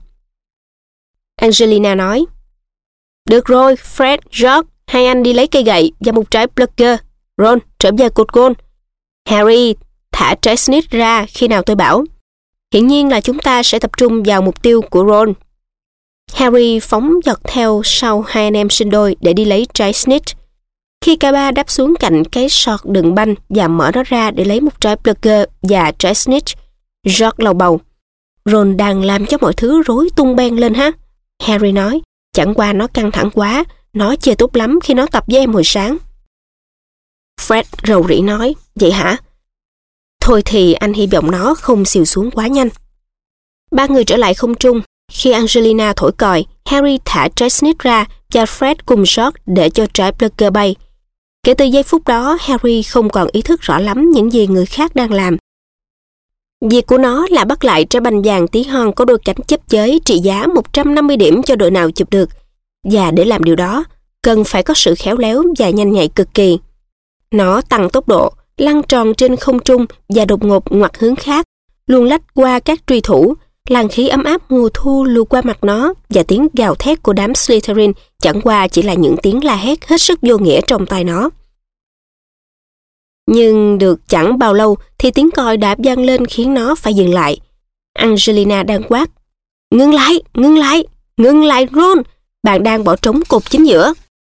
Angelina nói, được rồi, Fred, George, hai anh đi lấy cây gậy và một trái Blugger. Ron, trở về cột gôn. Harry, thả trái Snitch ra khi nào tôi bảo. Hiển nhiên là chúng ta sẽ tập trung vào mục tiêu của Ron. Harry phóng giọt theo sau hai anh em sinh đôi để đi lấy trái Snitch. Khi cả ba đáp xuống cạnh cái sọt đựng banh và mở nó ra để lấy một trái Blugger và trái Snitch, George lầu bầu. Ron đang làm cho mọi thứ rối tung beng lên ha. Harry nói, chẳng qua nó căng thẳng quá, nó chơi tốt lắm khi nó tập với em hồi sáng. Fred rầu rĩ nói, vậy hả? Thôi thì anh hy vọng nó không xìu xuống quá nhanh. Ba người trở lại không trung. Khi Angelina thổi còi, Harry thả trái Snitch ra và Fred cùng George để cho trái Blugger bay. Kể từ giây phút đó, Harry không còn ý thức rõ lắm những gì người khác đang làm. Việc của nó là bắt lại trái banh vàng tí hon có đôi cánh chớp chới trị giá 150 điểm cho đội nào chụp được. Và để làm điều đó, cần phải có sự khéo léo và nhanh nhạy cực kỳ. Nó tăng tốc độ, lăn tròn trên không trung và đột ngột ngoặt hướng khác, luồn lách qua các truy thủ. Làn khí ấm áp mùa thu lùa qua mặt nó và tiếng gào thét của đám Slytherin chẳng qua chỉ là những tiếng la hét hết sức vô nghĩa trong tai nó. Nhưng được chẳng bao lâu thì tiếng còi đã vang lên khiến nó phải dừng lại. Angelina đang quát, ngưng lại Ron, bạn đang bỏ trống cột chính giữa.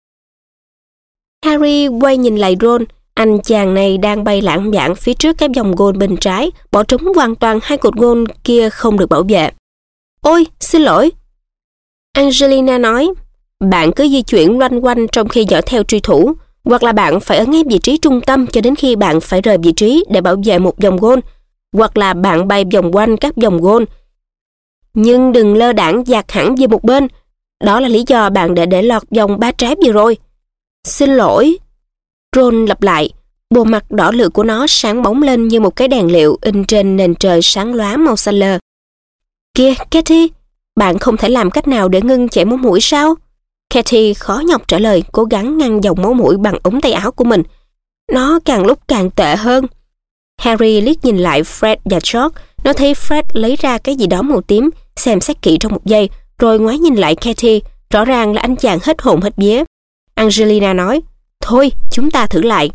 Harry quay nhìn lại Ron, anh chàng này đang bay lãng vãng phía trước cái vòng gôn bên trái, bỏ trống hoàn toàn hai cột gôn kia không được bảo vệ. Ôi, xin lỗi. Angelina nói, bạn cứ di chuyển loanh quanh trong khi dõi theo truy thủ, hoặc là bạn phải ở ngay vị trí trung tâm cho đến khi bạn phải rời vị trí để bảo vệ một vòng gôn. hoặc là bạn bay vòng quanh các vòng gôn. Nhưng đừng lơ đãng dạt hẳn về một bên. Đó là lý do bạn đã để lọt vòng 3 trái vừa rồi. Xin lỗi. Ron lặp lại. Bộ mặt đỏ lựu của nó sáng bóng lên như một cái đèn liệu in trên nền trời sáng lóa màu xanh lơ. Kìa, Katie, bạn không thể làm cách nào để ngưng chảy máu mũi sao? Katie khó nhọc trả lời, cố gắng ngăn dòng máu mũi bằng ống tay áo của mình. Nó càng lúc càng tệ hơn. Harry liếc nhìn lại Fred và George. Nó thấy Fred lấy ra cái gì đó màu tím, xem xét kỹ trong một giây, rồi ngoái nhìn lại Katie. Rõ ràng là anh chàng hết hồn hết vía. Angelina nói, thôi, chúng ta thử lại.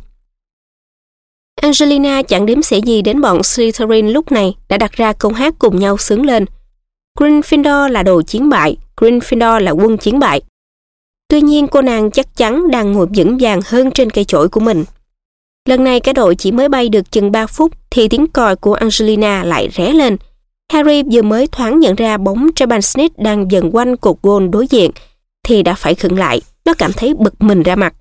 Angelina chẳng đếm xỉa gì đến bọn Slytherin lúc này đã đặt ra câu hát cùng nhau xướng lên. Gryffindor là đồ chiến bại, Gryffindor là quân chiến bại. Tuy nhiên cô nàng chắc chắn đang ngồi vững vàng hơn trên cây chổi của mình. Lần này cả đội chỉ mới bay được chừng 3 phút thì tiếng còi của Angelina lại ré lên. Harry vừa mới thoáng nhận ra bóng Trepan Smith đang dần quanh cột gôn đối diện thì đã phải khựng lại. Nó cảm thấy bực mình ra mặt.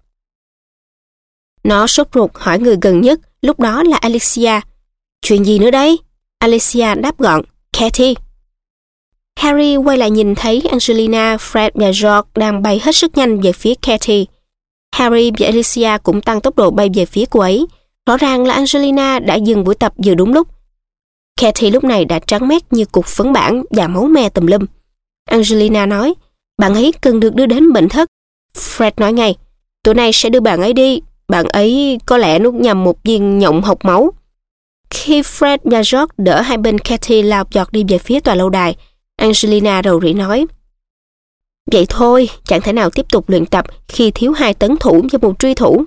Nó sốt ruột hỏi người gần nhất, lúc đó là Alicia. Chuyện gì nữa đây? Alicia đáp gọn, Katie. Harry quay lại nhìn thấy Angelina, Fred và George đang bay hết sức nhanh về phía Katie. Harry và Alicia cũng tăng tốc độ bay về phía cô ấy. Rõ ràng là Angelina đã dừng buổi tập vừa đúng lúc. Katie lúc này đã trắng mét như cục phấn bảng và máu me tùm lum. Angelina nói, bạn ấy cần được đưa đến bệnh thất. Fred nói ngay, tụi này sẽ đưa bạn ấy đi. Bạn ấy có lẽ nuốt nhầm một viên nhộng hộc máu. Khi Fred và George đỡ hai bên Katie lao giọt đi về phía tòa lâu đài, Angelina rầu rĩ nói, vậy thôi, chẳng thể nào tiếp tục luyện tập khi thiếu 2 tấn thủ và một truy thủ.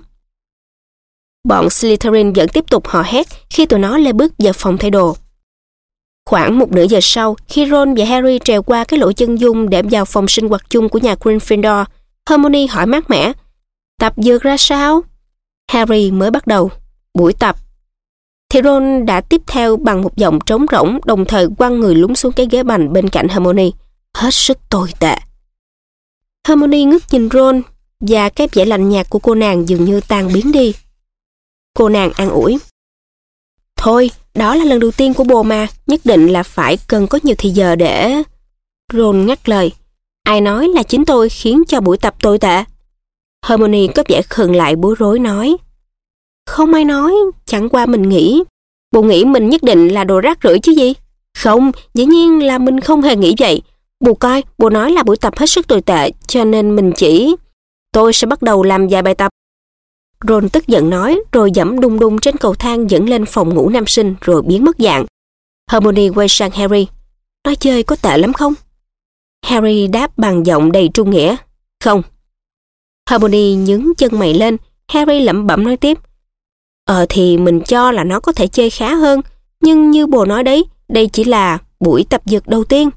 Bọn Slytherin vẫn tiếp tục hò hét khi tụi nó lê bước vào phòng thay đồ. Khoảng 1 nửa giờ sau, khi Ron và Harry trèo qua cái lỗ chân dung để vào phòng sinh hoạt chung của nhà Gryffindor, Hermione hỏi mát mẻ, tập dược ra sao? Harry mới bắt đầu, buổi tập. Thì Ron đã tiếp theo bằng một giọng trống rỗng, đồng thời quăng người lún xuống cái ghế bành bên cạnh Hermione. Hết sức tồi tệ. Hermione ngước nhìn Ron và cái vẻ lạnh nhạt của cô nàng dường như tan biến đi. Cô nàng an ủi. Thôi, đó là lần đầu tiên của bồ mà, nhất định là phải cần có nhiều thời giờ để... Ron ngắt lời. Ai nói là chính tôi khiến cho buổi tập tồi tệ? Hermione có vẻ khựng lại bối rối nói. Không ai nói, chẳng qua mình nghĩ. Bộ nghĩ mình nhất định là đồ rác rưởi chứ gì? Không, dĩ nhiên là mình không hề nghĩ vậy. Bồ coi, bồ nói là buổi tập hết sức tồi tệ, cho nên mình chỉ... Tôi sẽ bắt đầu làm vài bài tập. Ron tức giận nói, rồi giẫm đung đung trên cầu thang dẫn lên phòng ngủ nam sinh rồi biến mất dạng. Hermione quay sang Harry. Nói chơi có tệ lắm không? Harry đáp bằng giọng đầy trung nghĩa. Không. Hermione nhướng chân mày lên. Harry lẩm bẩm nói tiếp. Thì mình cho là nó có thể chơi khá hơn, nhưng như bồ nói đấy, đây chỉ là buổi tập dược đầu tiên.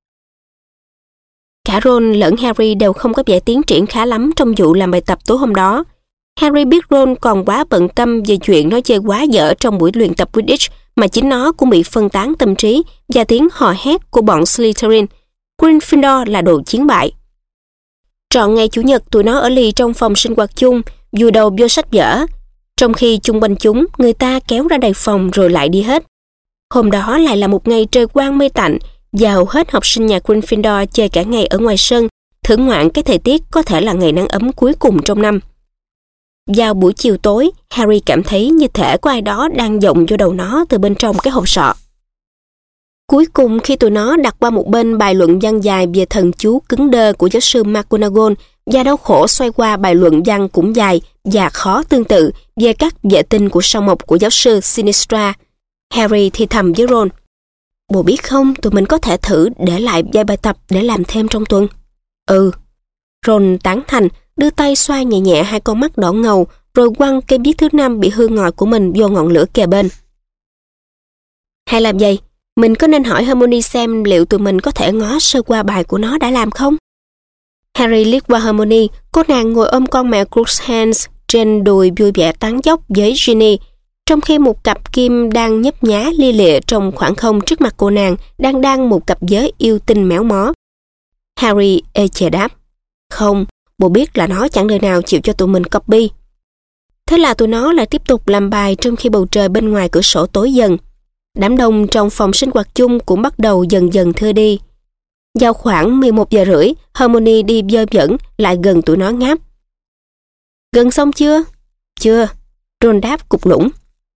Cả Ron lẫn Harry đều không có vẻ tiến triển khá lắm trong vụ làm bài tập tối hôm đó. Harry biết Ron còn quá bận tâm về chuyện nó chơi quá dở trong buổi luyện tập Quidditch mà chính nó cũng bị phân tán tâm trí và tiếng hò hét của bọn Slytherin. Gryffindor là đồ chiến bại. Trọn ngày Chủ nhật tụi nó ở lì trong phòng sinh hoạt chung, vùi đầu vô sách vở. Trong khi chung quanh chúng, người ta kéo ra đầy phòng rồi lại đi hết. Hôm đó lại là một ngày trời quang mây tạnh và hầu hết học sinh nhà Gryffindor chơi cả ngày ở ngoài sân, thưởng ngoạn cái thời tiết có thể là ngày nắng ấm cuối cùng trong năm. Vào buổi chiều tối, Harry cảm thấy như thể có ai đó đang dộng vô đầu nó từ bên trong cái hộp sọ. Cuối cùng khi tụi nó đặt qua một bên bài luận văn dài về thần chú cứng đơ của giáo sư McGonagall và đau khổ xoay qua bài luận văn cũng dài và khó tương tự về các vệ tinh của sao mộc của giáo sư Sinistra, Harry thì thầm với Ron. Bồ biết không, tụi mình có thể thử để lại vài bài tập để làm thêm trong tuần. Ừ. Ron tán thành, đưa tay xoa nhẹ nhẹ hai con mắt đỏ ngầu, rồi quăng cây viết thứ 5 bị hư ngòi của mình vô ngọn lửa kề bên. Hay làm vậy? Mình có nên hỏi Hermione xem liệu tụi mình có thể ngó sơ qua bài của nó đã làm không? Harry liếc qua Hermione, cô nàng ngồi ôm con mèo Crookshanks trên đùi vui vẻ tán dóc với Ginny, trong khi một cặp kim đang nhấp nhá lia lịa trong khoảng không trước mặt cô nàng đang đăng một cặp giới yêu tinh méo mó. Harry ê chề đáp. Không, bố biết là nó chẳng đời nào chịu cho tụi mình copy. Thế là tụi nó lại tiếp tục làm bài trong khi bầu trời bên ngoài cửa sổ tối dần. Đám đông trong phòng sinh hoạt chung cũng bắt đầu dần dần thưa đi. Vào khoảng 11 giờ rưỡi, Hermione đi dơ dẫn lại gần tụi nó ngáp. Gần xong chưa? Chưa, Ron đáp cục lũng.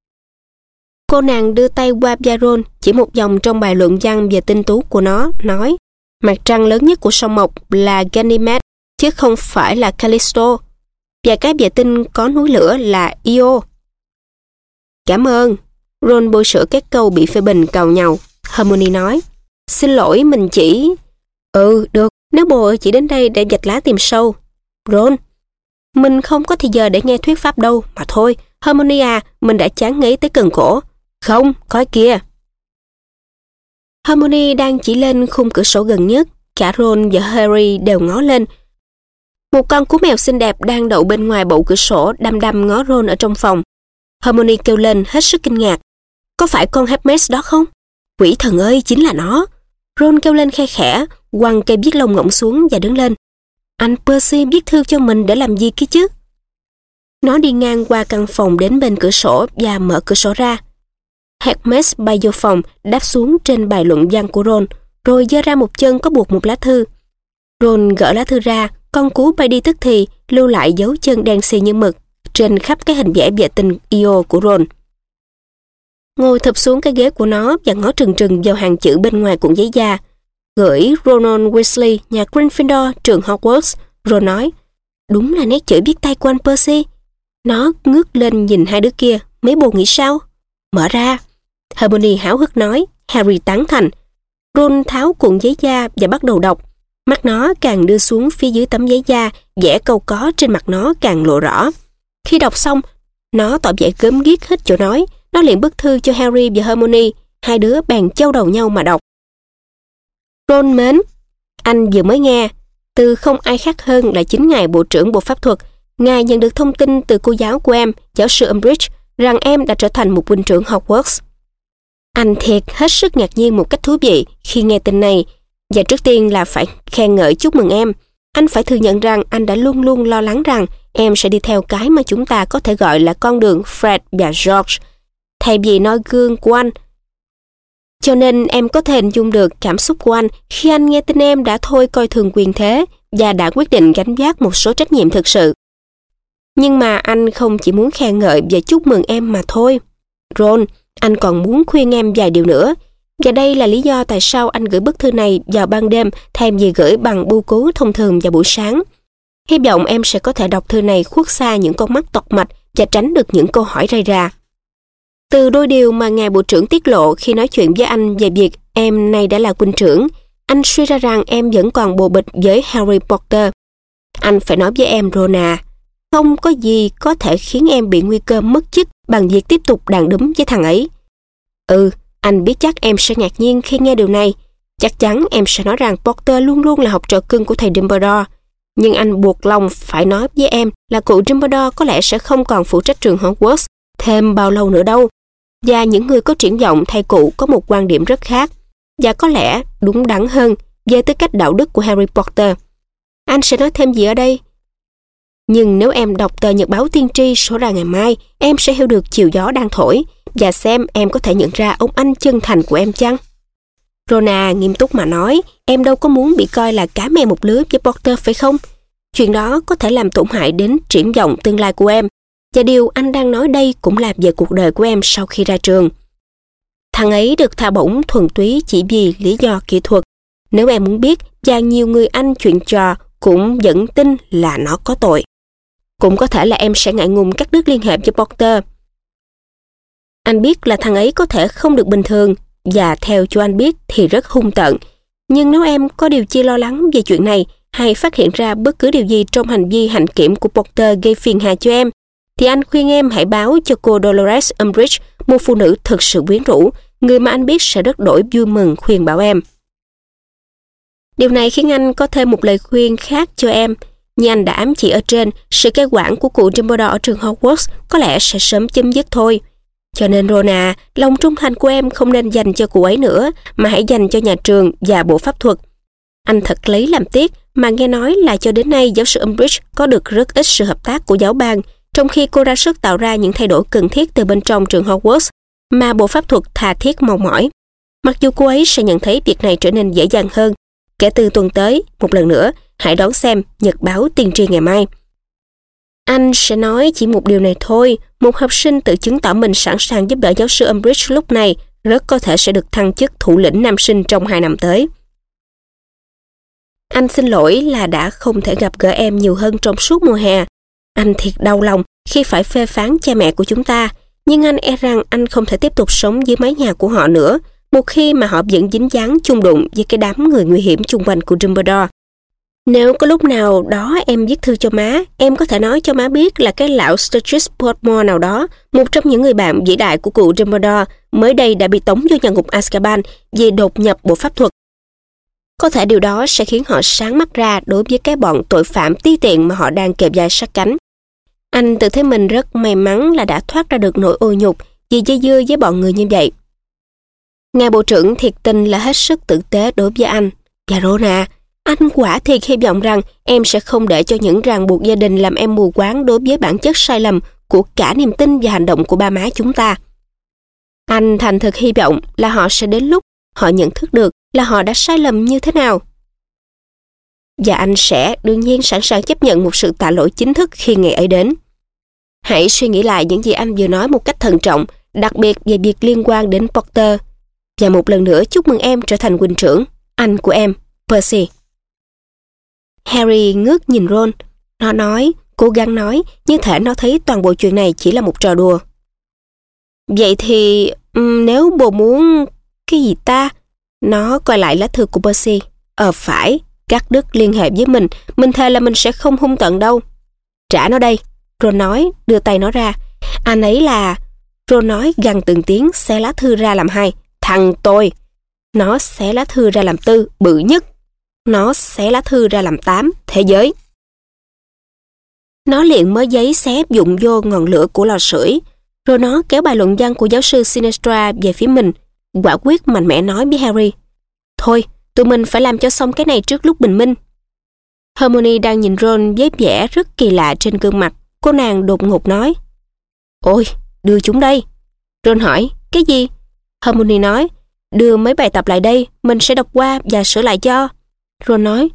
Cô nàng đưa tay qua vai Ron, chỉ một dòng trong bài luận văn về tinh tú của nó, nói mặt trăng lớn nhất của sao Mộc là Ganymede, chứ không phải là Callisto, và cái vệ tinh có núi lửa là Io. Cảm ơn. Ron bôi sữa các câu bị phê bình càu nhàu. Hermione nói, xin lỗi, mình chỉ... Được, nếu bồ chỉ đến đây để vạch lá tìm sâu. Ron, mình không có thời giờ để nghe thuyết pháp đâu, mà thôi. Hermione à, mình đã chán ngấy tới cần cổ. Không, coi kìa. Hermione đang chỉ lên khung cửa sổ gần nhất. Cả Ron và Harry đều ngó lên. Một con cú mèo xinh đẹp đang đậu bên ngoài bậu cửa sổ đăm đăm ngó Ron ở trong phòng. Hermione kêu lên hết sức kinh ngạc. Có phải con Hermes đó không? Quỷ thần ơi, chính là nó. Ron kêu lên khe khẽ, quăng cây viết lông ngỗng xuống và đứng lên. Anh Percy viết thư cho mình để làm gì kia chứ? Nó đi ngang qua căn phòng đến bên cửa sổ và mở cửa sổ ra. Hermes bay vô phòng, đáp xuống trên bài luận văn của Ron, rồi giơ ra một chân có buộc một lá thư. Ron gỡ lá thư ra, con cú bay đi tức thì, lưu lại dấu chân đen xì như mực trên khắp cái hình vẽ vệ tinh Io của Ron. Ngồi thụp xuống cái ghế của nó và ngó trừng trừng vào hàng chữ bên ngoài cuộn giấy da. Gửi Ronald Weasley, nhà Gryffindor, trường Hogwarts. Ron nói, đúng là nét chữ viết tay của anh Percy. Nó ngước lên nhìn hai đứa kia, mấy bồ nghĩ sao? Mở ra. Hermione háo hức nói, Harry tán thành. Ron tháo cuộn giấy da và bắt đầu đọc. Mắt nó càng đưa xuống phía dưới tấm giấy da, vẻ câu có trên mặt nó càng lộ rõ. Khi đọc xong, nó tỏ vẻ gớm ghiếc hết chỗ nói. Nó liền bức thư cho Harry và Hermione. Hai đứa bèn chau đầu nhau mà đọc. Ron mến, anh vừa mới nghe, từ không ai khác hơn là chính ngài bộ trưởng bộ pháp thuật. Ngài nhận được thông tin từ cô giáo của em, giáo sư Umbridge, rằng em đã trở thành một huynh trưởng Hogwarts. Anh thiệt hết sức ngạc nhiên một cách thú vị khi nghe tin này. Và trước tiên là phải khen ngợi chúc mừng em. Anh phải thừa nhận rằng anh đã luôn luôn lo lắng rằng em sẽ đi theo cái mà chúng ta có thể gọi là con đường Fred và George, thay vì noi gương của anh. Cho nên em có thể hình dung được cảm xúc của anh khi anh nghe tin em đã thôi coi thường quyền thế và đã quyết định gánh vác một số trách nhiệm thực sự. Nhưng mà anh không chỉ muốn khen ngợi và chúc mừng em mà thôi. Ron, anh còn muốn khuyên em vài điều nữa. Và đây là lý do tại sao anh gửi bức thư này vào ban đêm thay vì gửi bằng bưu cứu thông thường vào buổi sáng. Hy vọng em sẽ có thể đọc thư này khuất xa những con mắt tọc mạch và tránh được những câu hỏi rầy rà. Từ đôi điều mà ngài bộ trưởng tiết lộ khi nói chuyện với anh về việc em nay đã là huynh trưởng, anh suy ra rằng em vẫn còn bồ bịch với Harry Potter. Anh phải nói với em, Ron à, không có gì có thể khiến em bị nguy cơ mất chức bằng việc tiếp tục đàn đúm với thằng ấy. Anh biết chắc em sẽ ngạc nhiên khi nghe điều này. Chắc chắn em sẽ nói rằng Potter luôn luôn là học trò cưng của thầy Dumbledore. Nhưng anh buộc lòng phải nói với em là cụ Dumbledore có lẽ sẽ không còn phụ trách trường Hogwarts thêm bao lâu nữa đâu. Và những người có triển vọng thay cụ có một quan điểm rất khác, và có lẽ đúng đắn hơn về tư cách đạo đức của Harry Potter. Anh sẽ nói thêm gì ở đây? Nhưng nếu em đọc tờ nhật báo tiên tri số ra ngày mai, em sẽ hiểu được chiều gió đang thổi, và xem em có thể nhận ra ông anh chân thành của em chăng? Rona nghiêm túc mà nói, em đâu có muốn bị coi là cá mè một lứa với Potter phải không? Chuyện đó có thể làm tổn hại đến triển vọng tương lai của em. Và điều anh đang nói đây cũng là về cuộc đời của em sau khi ra trường. Thằng ấy được thả bổng thuần túy chỉ vì lý do kỹ thuật. Nếu em muốn biết, và nhiều người anh chuyện trò cũng vẫn tin là nó có tội. Cũng có thể là em sẽ ngại ngùng cắt đứt liên hệ với Potter. Anh biết là thằng ấy có thể không được bình thường, và theo cho anh biết thì rất hung tợn. Nhưng nếu em có điều chi lo lắng về chuyện này, hay phát hiện ra bất cứ điều gì trong hành vi hạnh kiểm của Potter gây phiền hà cho em, thì anh khuyên em hãy báo cho cô Dolores Umbridge, một phụ nữ thực sự quyến rũ, người mà anh biết sẽ rất đổi vui mừng khuyên bảo em. Điều này khiến anh có thêm một lời khuyên khác cho em. Như anh đã ám chỉ ở trên, sự cai quản của cụ Dumbledore ở trường Hogwarts có lẽ sẽ sớm chấm dứt thôi. Cho nên Rona, lòng trung thành của em không nên dành cho cụ ấy nữa, mà hãy dành cho nhà trường và bộ pháp thuật. Anh thật lấy làm tiếc mà nghe nói là cho đến nay giáo sư Umbridge có được rất ít sự hợp tác của giáo ban, trong khi cô ra sức tạo ra những thay đổi cần thiết từ bên trong trường Hogwarts mà bộ pháp thuật tha thiết mong mỏi. Mặc dù cô ấy sẽ nhận thấy việc này trở nên dễ dàng hơn. Kể từ tuần tới, một lần nữa, hãy đón xem nhật báo tiên tri ngày mai. Anh sẽ nói chỉ một điều này thôi, một học sinh tự chứng tỏ mình sẵn sàng giúp đỡ giáo sư Umbridge lúc này rất có thể sẽ được thăng chức thủ lĩnh nam sinh trong 2 năm tới. Anh xin lỗi là đã không thể gặp gỡ em nhiều hơn trong suốt mùa hè. Anh thiệt đau lòng khi phải phê phán cha mẹ của chúng ta, nhưng anh e rằng anh không thể tiếp tục sống dưới mái nhà của họ nữa, một khi mà họ vẫn dính dáng chung đụng với cái đám người nguy hiểm chung quanh của Dumbledore. Nếu có lúc nào đó em viết thư cho má, em có thể nói cho má biết là cái lão Sturgis Potmore nào đó, một trong những người bạn vĩ đại của cụ Dumbledore, mới đây đã bị tống vô nhà ngục Azkaban vì đột nhập bộ pháp thuật. Có thể điều đó sẽ khiến họ sáng mắt ra đối với cái bọn tội phạm ti tiện mà họ đang kề vai sát cánh. Anh tự thấy mình rất may mắn là đã thoát ra được nỗi ô nhục vì dây dưa với bọn người như vậy. Ngài bộ trưởng thiệt tình là hết sức tử tế đối với anh. Và Ron à, anh quả thiệt hy vọng rằng em sẽ không để cho những ràng buộc gia đình làm em mù quáng đối với bản chất sai lầm của cả niềm tin và hành động của ba má chúng ta. Anh thành thực hy vọng là họ sẽ đến lúc họ nhận thức được là họ đã sai lầm như thế nào. Và anh sẽ đương nhiên sẵn sàng chấp nhận một sự tạ lỗi chính thức khi ngày ấy đến. Hãy suy nghĩ lại những gì anh vừa nói một cách thận trọng, đặc biệt về việc liên quan đến Potter. Và một lần nữa chúc mừng em trở thành huynh trưởng, anh của em, Percy. Harry ngước nhìn Ron. Nó nói, cố gắng nói, như thể nó thấy toàn bộ chuyện này chỉ là một trò đùa. Vậy thì, nếu bồ muốn... cái gì ta? Nó coi lại lá thư của Percy. Phải, cắt đứt liên hệ với mình thề là mình sẽ không hung tận đâu. Trả nó đây, Ron nói, đưa tay nó ra. Anh ấy là... Ron nói gằn từng tiếng, xé lá thư ra làm 2. Thằng tôi. Nó xé lá thư ra làm 4, bự nhất. Nó xé lá thư ra làm 8, thế giới. Nó liền mớ giấy xé dụng vô ngọn lửa của lò sưởi, rồi nó kéo bài luận văn của giáo sư Sinistra về phía mình, quả quyết mạnh mẽ nói với Harry. Thôi, tụi mình phải làm cho xong cái này trước lúc bình minh. Hermione đang nhìn Ron với vẻ rất kỳ lạ trên gương mặt. Cô nàng đột ngột nói. Ôi, đưa chúng đây. Ron hỏi, cái gì? Hermione nói, đưa mấy bài tập lại đây, mình sẽ đọc qua và sửa lại cho. Ron nói,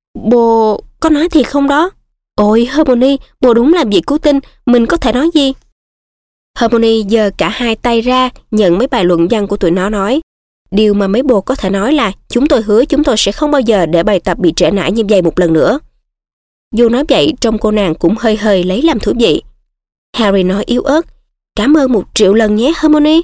bồ có nói thiệt không đó? Ôi Hermione, bồ đúng là vị cứu tinh, mình có thể nói gì? Hermione giơ cả 2 tay ra, nhận mấy bài luận văn của tụi nó nói. Điều mà mấy bồ có thể nói là chúng tôi hứa chúng tôi sẽ không bao giờ để bài tập bị trễ nải như vậy một lần nữa. Dù nói vậy, trông cô nàng cũng hơi hơi lấy làm thú vị. Harry nói yếu ớt, cảm ơn 1 triệu lần nhé Hermione.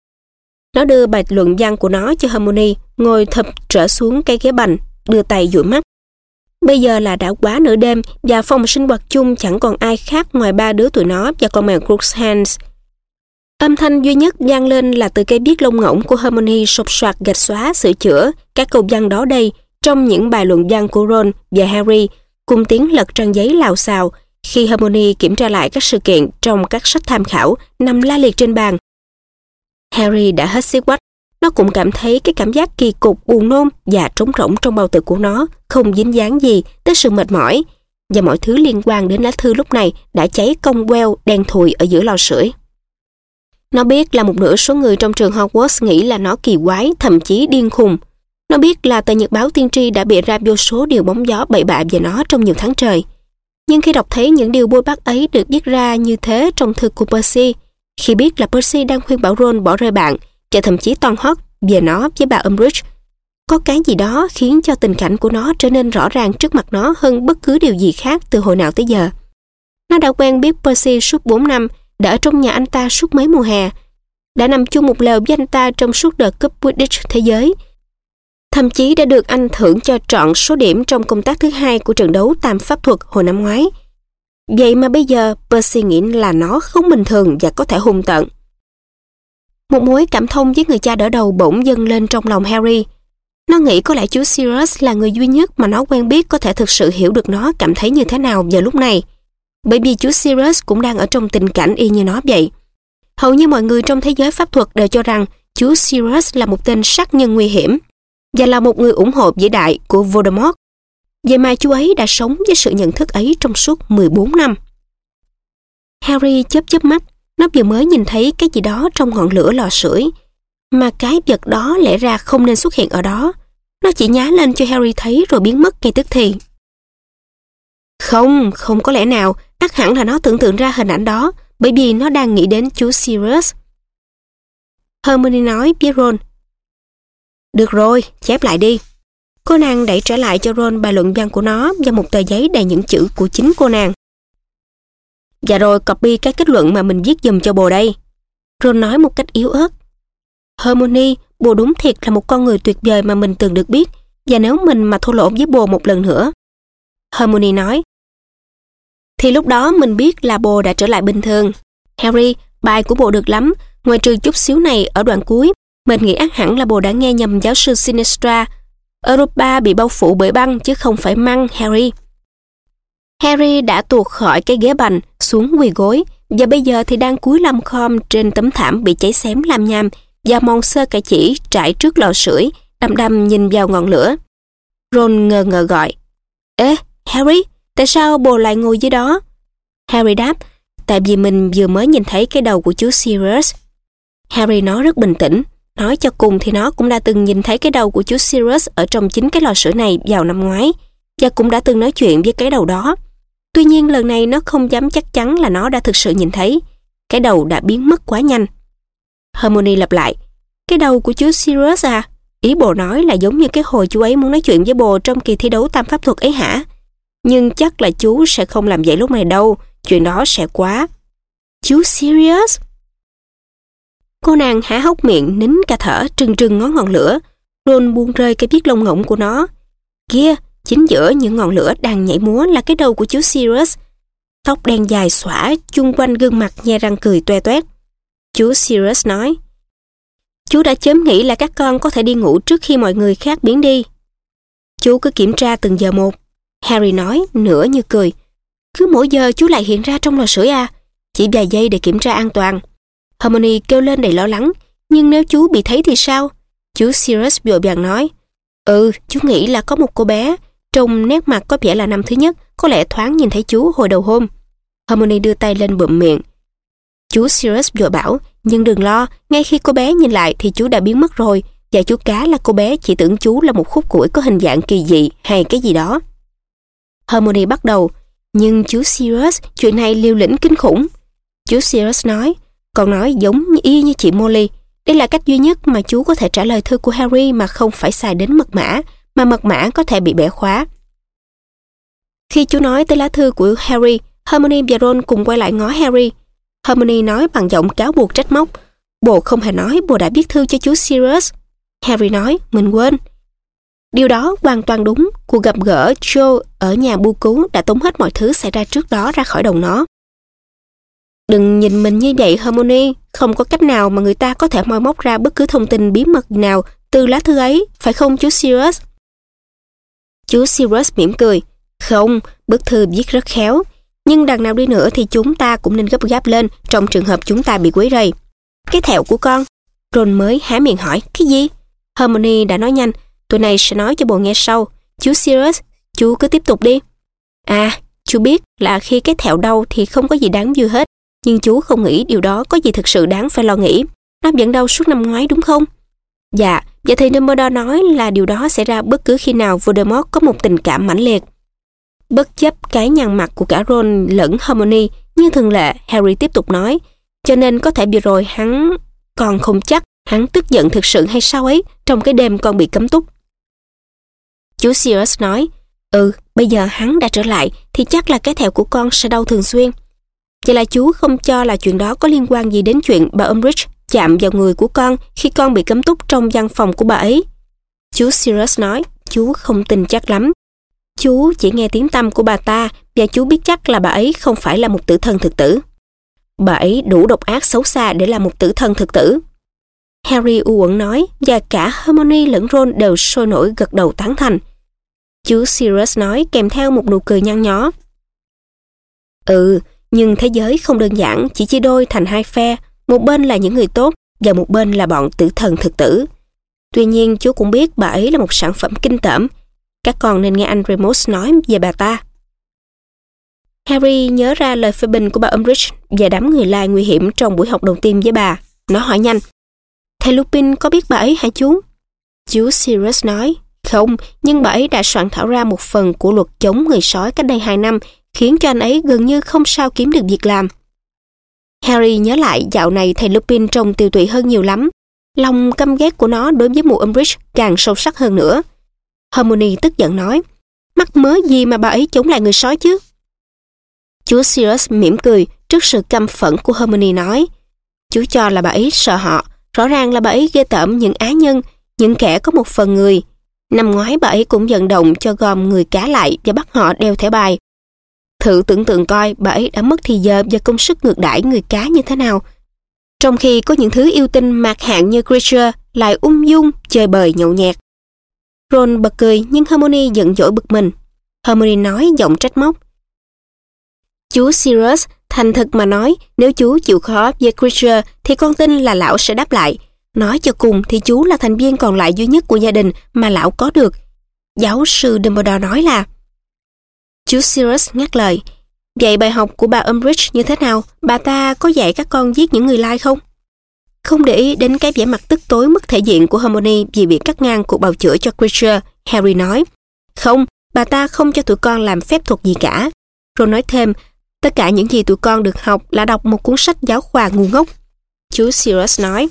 Nó đưa bài luận văn của nó cho Hermione, ngồi thập trở xuống cái ghế bành, đưa tay dụi mắt. Bây giờ là đã quá nửa đêm và phòng sinh hoạt chung chẳng còn ai khác ngoài 3 đứa tụi nó và con mèo Crookshanks. Âm thanh duy nhất vang lên là từ cây viết lông ngỗng của Hermione sột soạt gạch xóa sửa chữa các câu văn đó đây trong những bài luận văn của Ron và Harry, cùng tiếng lật trang giấy lào xào khi Hermione kiểm tra lại các sự kiện trong các sách tham khảo nằm la liệt trên bàn. Harry đã hết xiết quách. Nó cũng cảm thấy cái cảm giác kỳ cục, buồn nôn và trống rỗng trong bao tử của nó không dính dáng gì tới sự mệt mỏi, và mọi thứ liên quan đến lá thư lúc này đã cháy cong queo đen thùi ở giữa lò sưởi. Nó biết là một nửa số người trong trường Hogwarts nghĩ là nó kỳ quái, thậm chí điên khùng. Nó biết là tờ nhật báo tiên tri đã bịa ra vô số điều bóng gió bậy bạ về nó trong nhiều tháng trời. Nhưng khi đọc thấy những điều bôi bác ấy được viết ra như thế trong thư của Percy, khi biết là Percy đang khuyên bảo Ron bỏ rơi bạn, và thậm chí toan hót về nó với bà Umbridge, có cái gì đó khiến cho tình cảnh của nó trở nên rõ ràng trước mặt nó hơn bất cứ điều gì khác từ hồi nào tới giờ. Nó đã quen biết Percy suốt 4 năm, đã ở trong nhà anh ta suốt mấy mùa hè, đã nằm chung một lều với anh ta trong suốt đợt cúp Quidditch thế giới, thậm chí đã được anh thưởng cho trọn số điểm trong công tác thứ 2 của trận đấu tam pháp thuật hồi năm ngoái. Vậy mà bây giờ Percy nghĩ là nó không bình thường và có thể hung tợn. Một mối cảm thông với người cha đỡ đầu bỗng dâng lên trong lòng Harry. Nó nghĩ có lẽ chú Sirius là người duy nhất mà nó quen biết có thể thực sự hiểu được nó cảm thấy như thế nào vào lúc này. Bởi vì chú Sirius cũng đang ở trong tình cảnh y như nó vậy. Hầu như mọi người trong thế giới pháp thuật đều cho rằng chú Sirius là một tên sát nhân nguy hiểm và là một người ủng hộ vĩ đại của Voldemort. Vậy mà chú ấy đã sống với sự nhận thức ấy trong suốt 14 năm. Harry chớp chớp mắt. Nó vừa mới nhìn thấy cái gì đó trong ngọn lửa lò sưởi, mà cái vật đó lẽ ra không nên xuất hiện ở đó. Nó chỉ nhá lên cho Harry thấy rồi biến mất ngay tức thì. Không có lẽ nào, ắt hẳn là nó tưởng tượng ra hình ảnh đó, bởi vì nó đang nghĩ đến chú Sirius. Hermione nói với Ron. Được rồi, chép lại đi. Cô nàng đẩy trở lại cho Ron bài luận văn của nó và một tờ giấy đầy những chữ của chính cô nàng. Dạ rồi, copy cái kết luận mà mình viết giùm cho bồ đây. Ron nói một cách yếu ớt. Hermione, bồ đúng thiệt là một con người tuyệt vời mà mình từng được biết, và nếu mình mà thô lỗ với bồ một lần nữa. Hermione nói. Thì lúc đó mình biết là bồ đã trở lại bình thường. Harry, bài của bồ được lắm, ngoài trừ chút xíu này ở đoạn cuối. Mình nghĩ ắt hẳn là bồ đã nghe nhầm giáo sư Sinistra. Europa bị bao phủ bởi băng chứ không phải măng, Harry. Harry đã tuột khỏi cái ghế bành xuống quỳ gối và bây giờ thì đang cúi lăm khom trên tấm thảm bị cháy xém lam nham và mòn sơ cải chỉ trải trước lò sưởi, đăm đăm nhìn vào ngọn lửa. Ron ngờ ngợ gọi. Ê, Harry, tại sao bồ lại ngồi dưới đó? Harry đáp, tại vì mình vừa mới nhìn thấy cái đầu của chú Sirius. Harry nói rất bình tĩnh. Nói cho cùng thì nó cũng đã từng nhìn thấy cái đầu của chú Sirius ở trong chính cái lò sưởi này vào năm ngoái và cũng đã từng nói chuyện với cái đầu đó. Tuy nhiên lần này nó không dám chắc chắn là nó đã thực sự nhìn thấy. Cái đầu đã biến mất quá nhanh. Hermione lặp lại. Cái đầu của chú Sirius à? Ý bồ nói là giống như cái hồi chú ấy muốn nói chuyện với bồ trong kỳ thi đấu tam pháp thuật ấy hả? Nhưng chắc là chú sẽ không làm vậy lúc này đâu. Chuyện đó sẽ quá. Chú Sirius? Cô nàng há hốc miệng, nín cả thở, trừng trừng ngó ngọn lửa. Ron buông rơi cái viết lông ngỗng của nó. Kia, chính giữa những ngọn lửa đang nhảy múa là cái đầu của chú Sirius. Tóc đen dài xõa, chung quanh gương mặt nhe răng cười toe toét. Chú Sirius nói, chú đã chớm nghĩ là các con có thể đi ngủ trước khi mọi người khác biến đi. Chú cứ kiểm tra từng giờ một. Harry nói, nửa như cười. Cứ mỗi giờ chú lại hiện ra trong lò sưởi à? Chỉ vài giây để kiểm tra an toàn. Hermione kêu lên đầy lo lắng. Nhưng nếu chú bị thấy thì sao? Chú Sirius vội vàng nói. Chú nghĩ là có một cô bé trông nét mặt có vẻ là năm thứ nhất, có lẽ thoáng nhìn thấy chú hồi đầu hôm. Hermione đưa tay lên bụm miệng. Chú Sirius vội bảo, nhưng đừng lo, ngay khi cô bé nhìn lại thì chú đã biến mất rồi, và chú cá là cô bé chỉ tưởng chú là một khúc củi có hình dạng kỳ dị hay cái gì đó. Hermione bắt đầu, nhưng chú Sirius, chuyện này liều lĩnh kinh khủng. Chú Sirius nói, còn nói giống y như chị Molly. Đây là cách duy nhất mà chú có thể trả lời thư của Harry mà không phải xài đến mật mã, mà mật mã có thể bị bẻ khóa. Khi chú nói tới lá thư của Harry, Hermione và Ron cùng quay lại ngó Harry. Hermione nói bằng giọng cáo buộc trách móc. Bồ không hề nói bồ đã viết thư cho chú Sirius. Harry nói, mình quên. Điều đó hoàn toàn đúng. Cuộc gặp gỡ Joe ở nhà bưu cứu đã tống hết mọi thứ xảy ra trước đó ra khỏi đầu nó. Đừng nhìn mình như vậy, Hermione. Không có cách nào mà người ta có thể moi móc ra bất cứ thông tin bí mật nào từ lá thư ấy, phải không chú Sirius? Chú Sirius mỉm cười. Không, bức thư viết rất khéo. Nhưng đằng nào đi nữa thì chúng ta cũng nên gấp gáp lên trong trường hợp chúng ta bị quấy rầy. Cái thẹo của con. Ron mới há miệng hỏi, cái gì? Hermione đã nói nhanh, tụi này sẽ nói cho bồ nghe sau. Chú Sirius, chú cứ tiếp tục đi. À, chú biết là khi cái thẹo đau thì không có gì đáng vui hết. Nhưng chú không nghĩ điều đó có gì thực sự đáng phải lo nghĩ. Nó vẫn đau suốt năm ngoái đúng không? Dạ, và thầy Dumbledore nói là điều đó xảy ra bất cứ khi nào Voldemort có một tình cảm mãnh liệt. Bất chấp cái nhăn mặt của cả Ron lẫn Hermione, như thường lệ, Harry tiếp tục nói, cho nên có thể vừa rồi hắn còn không chắc hắn tức giận thực sự hay sao ấy trong cái đêm con bị cấm túc. Chú Sirius nói, bây giờ hắn đã trở lại thì chắc là cái thẹo của con sẽ đau thường xuyên. Vậy là chú không cho là chuyện đó có liên quan gì đến chuyện bà Umbridge chạm vào người của con khi con bị cấm túc trong văn phòng của bà ấy. Chú Sirius nói, chú không tin chắc lắm. Chú chỉ nghe tiếng tăm của bà ta và chú biết chắc là bà ấy không phải là một tử thần thực tử. Bà ấy đủ độc ác xấu xa để là một tử thần thực tử. Harry u uẩn nói và cả Hermione lẫn Ron đều sôi nổi gật đầu tán thành. Chú Sirius nói kèm theo một nụ cười nhăn nhó. Nhưng thế giới không đơn giản chỉ chia đôi thành hai phe, một bên là những người tốt và một bên là bọn tử thần thực tử. Tuy nhiên chú cũng biết bà ấy là một sản phẩm kinh tởm. Các con nên nghe anh Remus nói về bà ta. Harry nhớ ra lời phê bình của bà Umbridge về đám người lai nguy hiểm trong buổi học đầu tiên với bà. Nó hỏi nhanh, thầy Lupin có biết bà ấy hả chú? Chú Sirius nói, không, nhưng bà ấy đã soạn thảo ra một phần của luật chống người sói cách đây 2 năm, khiến cho anh ấy gần như không sao kiếm được việc làm. Harry nhớ lại dạo này thầy Lupin trông tiều tụy hơn nhiều lắm. Lòng căm ghét của nó đối với mụ Umbridge càng sâu sắc hơn nữa. Hermione tức giận nói, mắc mớ gì mà bà ấy chống lại người sói chứ? Chú Sirius mỉm cười trước sự căm phẫn của Hermione nói, chú cho là bà ấy sợ họ, rõ ràng là bà ấy ghê tởm những á nhân, những kẻ có một phần người. Năm ngoái bà ấy cũng vận động cho gom người cá lại và bắt họ đeo thẻ bài. Thử tưởng tượng coi bà ấy đã mất thì giờ và công sức ngược đãi người cá như thế nào. Trong khi có những thứ yêu tinh mạc hạng như Creature lại ung dung, chơi bời nhậu nhẹt. Ron bật cười nhưng Hermione giận dỗi bực mình. Hermione nói giọng trách móc. Chú Sirius, thành thực mà nói, nếu chú chịu khó với Creature thì con tin là lão sẽ đáp lại. Nói cho cùng thì chú là thành viên còn lại duy nhất của gia đình mà lão có được. Giáo sư Dumbledore nói là... Chú Sirius ngắt lời. Vậy bài học của bà Umbridge như thế nào? Bà ta có dạy các con giết những người lai không? Không để ý đến cái vẻ mặt tức tối mất thể diện của Hermione vì bị cắt ngang cuộc bào chữa cho Creature, Harry nói. Không, bà ta không cho tụi con làm phép thuật gì cả. Rồi nói thêm, tất cả những gì tụi con được học là đọc một cuốn sách giáo khoa ngu ngốc. Chú Sirius nói.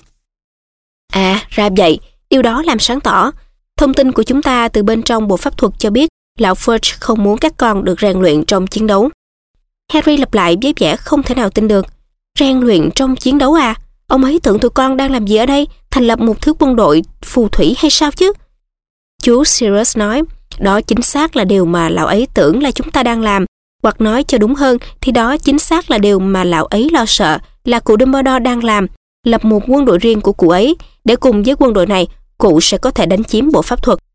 À, ra vậy, điều đó làm sáng tỏ. Thông tin của chúng ta từ bên trong bộ pháp thuật cho biết lão Fudge không muốn các con được rèn luyện trong chiến đấu. Harry lặp lại với vẻ không thể nào tin được. Rèn luyện trong chiến đấu à? Ông ấy tưởng tụi con đang làm gì ở đây? Thành lập một thứ quân đội phù thủy hay sao chứ? Chú Sirius nói, đó chính xác là điều mà lão ấy tưởng là chúng ta đang làm. Hoặc nói cho đúng hơn thì đó chính xác là điều mà lão ấy lo sợ là cụ Dumbledore đang làm. Lập một quân đội riêng của cụ ấy, để cùng với quân đội này, cụ sẽ có thể đánh chiếm bộ pháp thuật.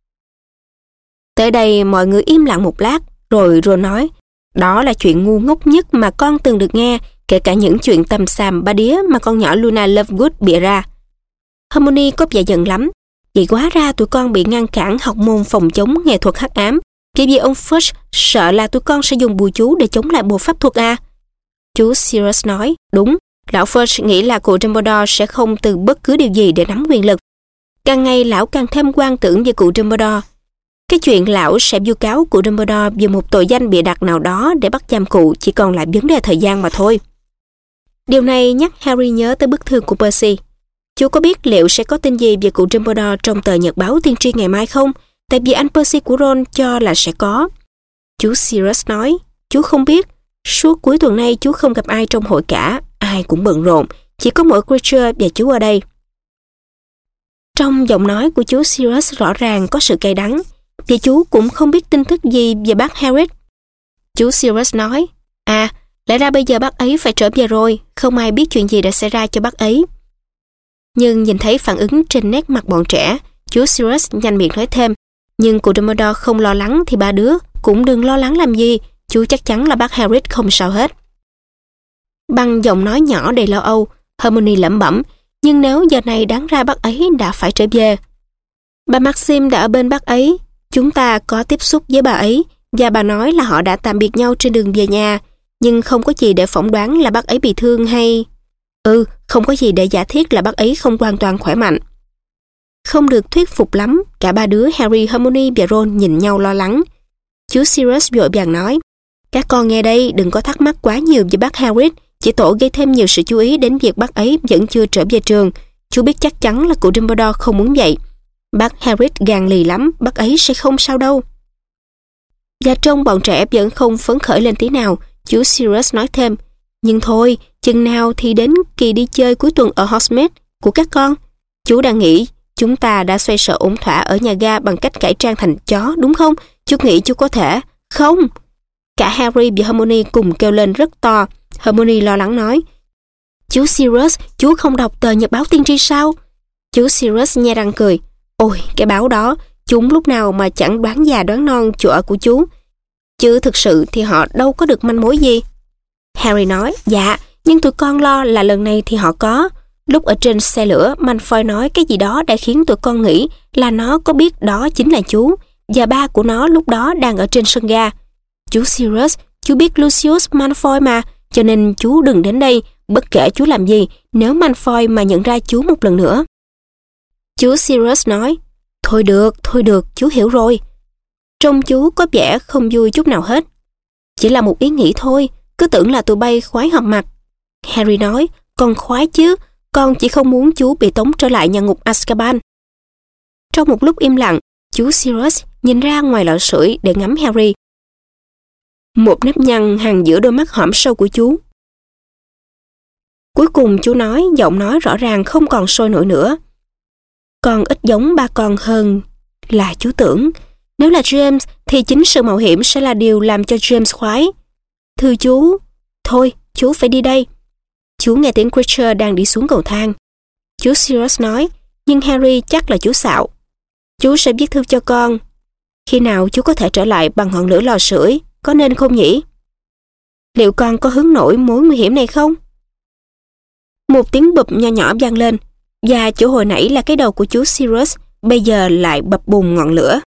Tới đây mọi người im lặng một lát, rồi Ron nói, đó là chuyện ngu ngốc nhất mà con từng được nghe, kể cả những chuyện tầm xàm ba đía mà con nhỏ Luna Lovegood bịa ra. Hermione có vẻ giận lắm, vì hóa ra tụi con bị ngăn cản học môn phòng chống nghệ thuật hắc ám, vì ông Fudge sợ là tụi con sẽ dùng bùa chú để chống lại bộ pháp thuật à? Chú Sirius nói, đúng, lão Fudge nghĩ là cụ Dumbledore sẽ không từ bất cứ điều gì để nắm quyền lực. Càng ngày lão càng thêm quan tưởng về cụ Dumbledore. Cái chuyện lão sẽ vu cáo cụ Dumbledore về một tội danh bịa đặt nào đó để bắt giam cụ chỉ còn là vấn đề thời gian mà thôi. Điều này nhắc Harry nhớ tới bức thư của Percy. Chú có biết liệu sẽ có tin gì về cụ Dumbledore trong tờ nhật báo tiên tri ngày mai không? Tại vì anh Percy của Ron cho là sẽ có. Chú Sirius nói, chú không biết. Suốt cuối tuần nay chú không gặp ai trong hội cả, ai cũng bận rộn, chỉ có mỗi Creature và chú ở đây. Trong giọng nói của chú Sirius rõ ràng có sự cay đắng, vì chú cũng không biết tin tức gì về bác Hagrid. Chú Sirius nói, à, lẽ ra bây giờ bác ấy phải trở về rồi, không ai biết chuyện gì đã xảy ra cho bác ấy. Nhưng nhìn thấy phản ứng trên nét mặt bọn trẻ, chú Sirius nhanh miệng nói thêm, nhưng cụ Dumbledore không lo lắng thì ba đứa cũng đừng lo lắng làm gì, chú chắc chắn là bác Hagrid không sao hết. Bằng giọng nói nhỏ đầy lo âu, Hermione lẩm bẩm, nhưng nếu giờ này đáng ra bác ấy đã phải trở về. Bà Maxim đã ở bên bác ấy, chúng ta có tiếp xúc với bà ấy, và bà nói là họ đã tạm biệt nhau trên đường về nhà, nhưng không có gì để phỏng đoán là bác ấy bị thương hay... không có gì để giả thiết là bác ấy không hoàn toàn khỏe mạnh. Không được thuyết phục lắm, cả ba đứa Harry, Hermione và Ron nhìn nhau lo lắng. Chú Sirius vội vàng nói, các con nghe đây, đừng có thắc mắc quá nhiều về bác Hagrid, chỉ tổ gây thêm nhiều sự chú ý đến việc bác ấy vẫn chưa trở về trường. Chú biết chắc chắn là cụ Dumbledore không muốn vậy. Bác Hagrid gan lì lắm, bác ấy sẽ không sao đâu. Và trông bọn trẻ vẫn không phấn khởi lên tí nào, chú Sirius nói thêm, nhưng thôi, chừng nào thì đến kỳ đi chơi cuối tuần ở Hogsmeade của các con. Chú đang nghĩ chúng ta đã xoay sở ổn thỏa ở nhà ga bằng cách cải trang thành chó, đúng không? Chú nghĩ chú có thể? Không! Cả Harry và Hermione cùng kêu lên rất to. Hermione lo lắng nói, chú Sirius, chú không đọc tờ nhật báo tiên tri sao? Chú Sirius nhe răng cười, ôi, cái báo đó, chúng lúc nào mà chẳng đoán già đoán non chỗ ở của chú. Chứ thực sự thì họ đâu có được manh mối gì. Harry nói, dạ, nhưng tụi con lo là lần này thì họ có. Lúc ở trên xe lửa, Malfoy nói cái gì đó đã khiến tụi con nghĩ là nó có biết đó chính là chú, và ba của nó lúc đó đang ở trên sân ga. Chú Sirius, Chú biết Lucius Malfoy mà, cho nên chú đừng đến đây, bất kể chú làm gì, nếu Malfoy mà nhận ra chú một lần nữa. Chú Sirius nói, thôi được, chú hiểu rồi. Trông chú có vẻ không vui chút nào hết. Chỉ là một ý nghĩ thôi, cứ tưởng là tụi bay khoái họp mặt. Harry nói, con khoái chứ, con chỉ không muốn chú bị tống trở lại nhà ngục Azkaban. Trong một lúc im lặng, chú Sirius nhìn ra ngoài lọ sưởi để ngắm Harry. Một nếp nhăn hằn giữa đôi mắt hõm sâu của chú. Cuối cùng chú nói, giọng nói rõ ràng không còn sôi nổi nữa. Con ít giống ba con hơn là chú tưởng. Nếu là James thì chính sự mạo hiểm sẽ là điều làm cho James khoái. Thưa chú, thôi, chú phải đi đây. Chú nghe tiếng Creature đang đi xuống cầu thang. Chú Sirius nói, nhưng Harry chắc là chú xạo. Chú sẽ viết thư cho con. Khi nào chú có thể trở lại bằng ngọn lửa lò sưởi, có nên không nhỉ? Liệu con có hứng nổi mối nguy hiểm này không? Một tiếng bụp nho nhỏ vang lên, và chỗ hồi nãy là cái đầu của chú Sirius, bây giờ lại bập bùng ngọn lửa.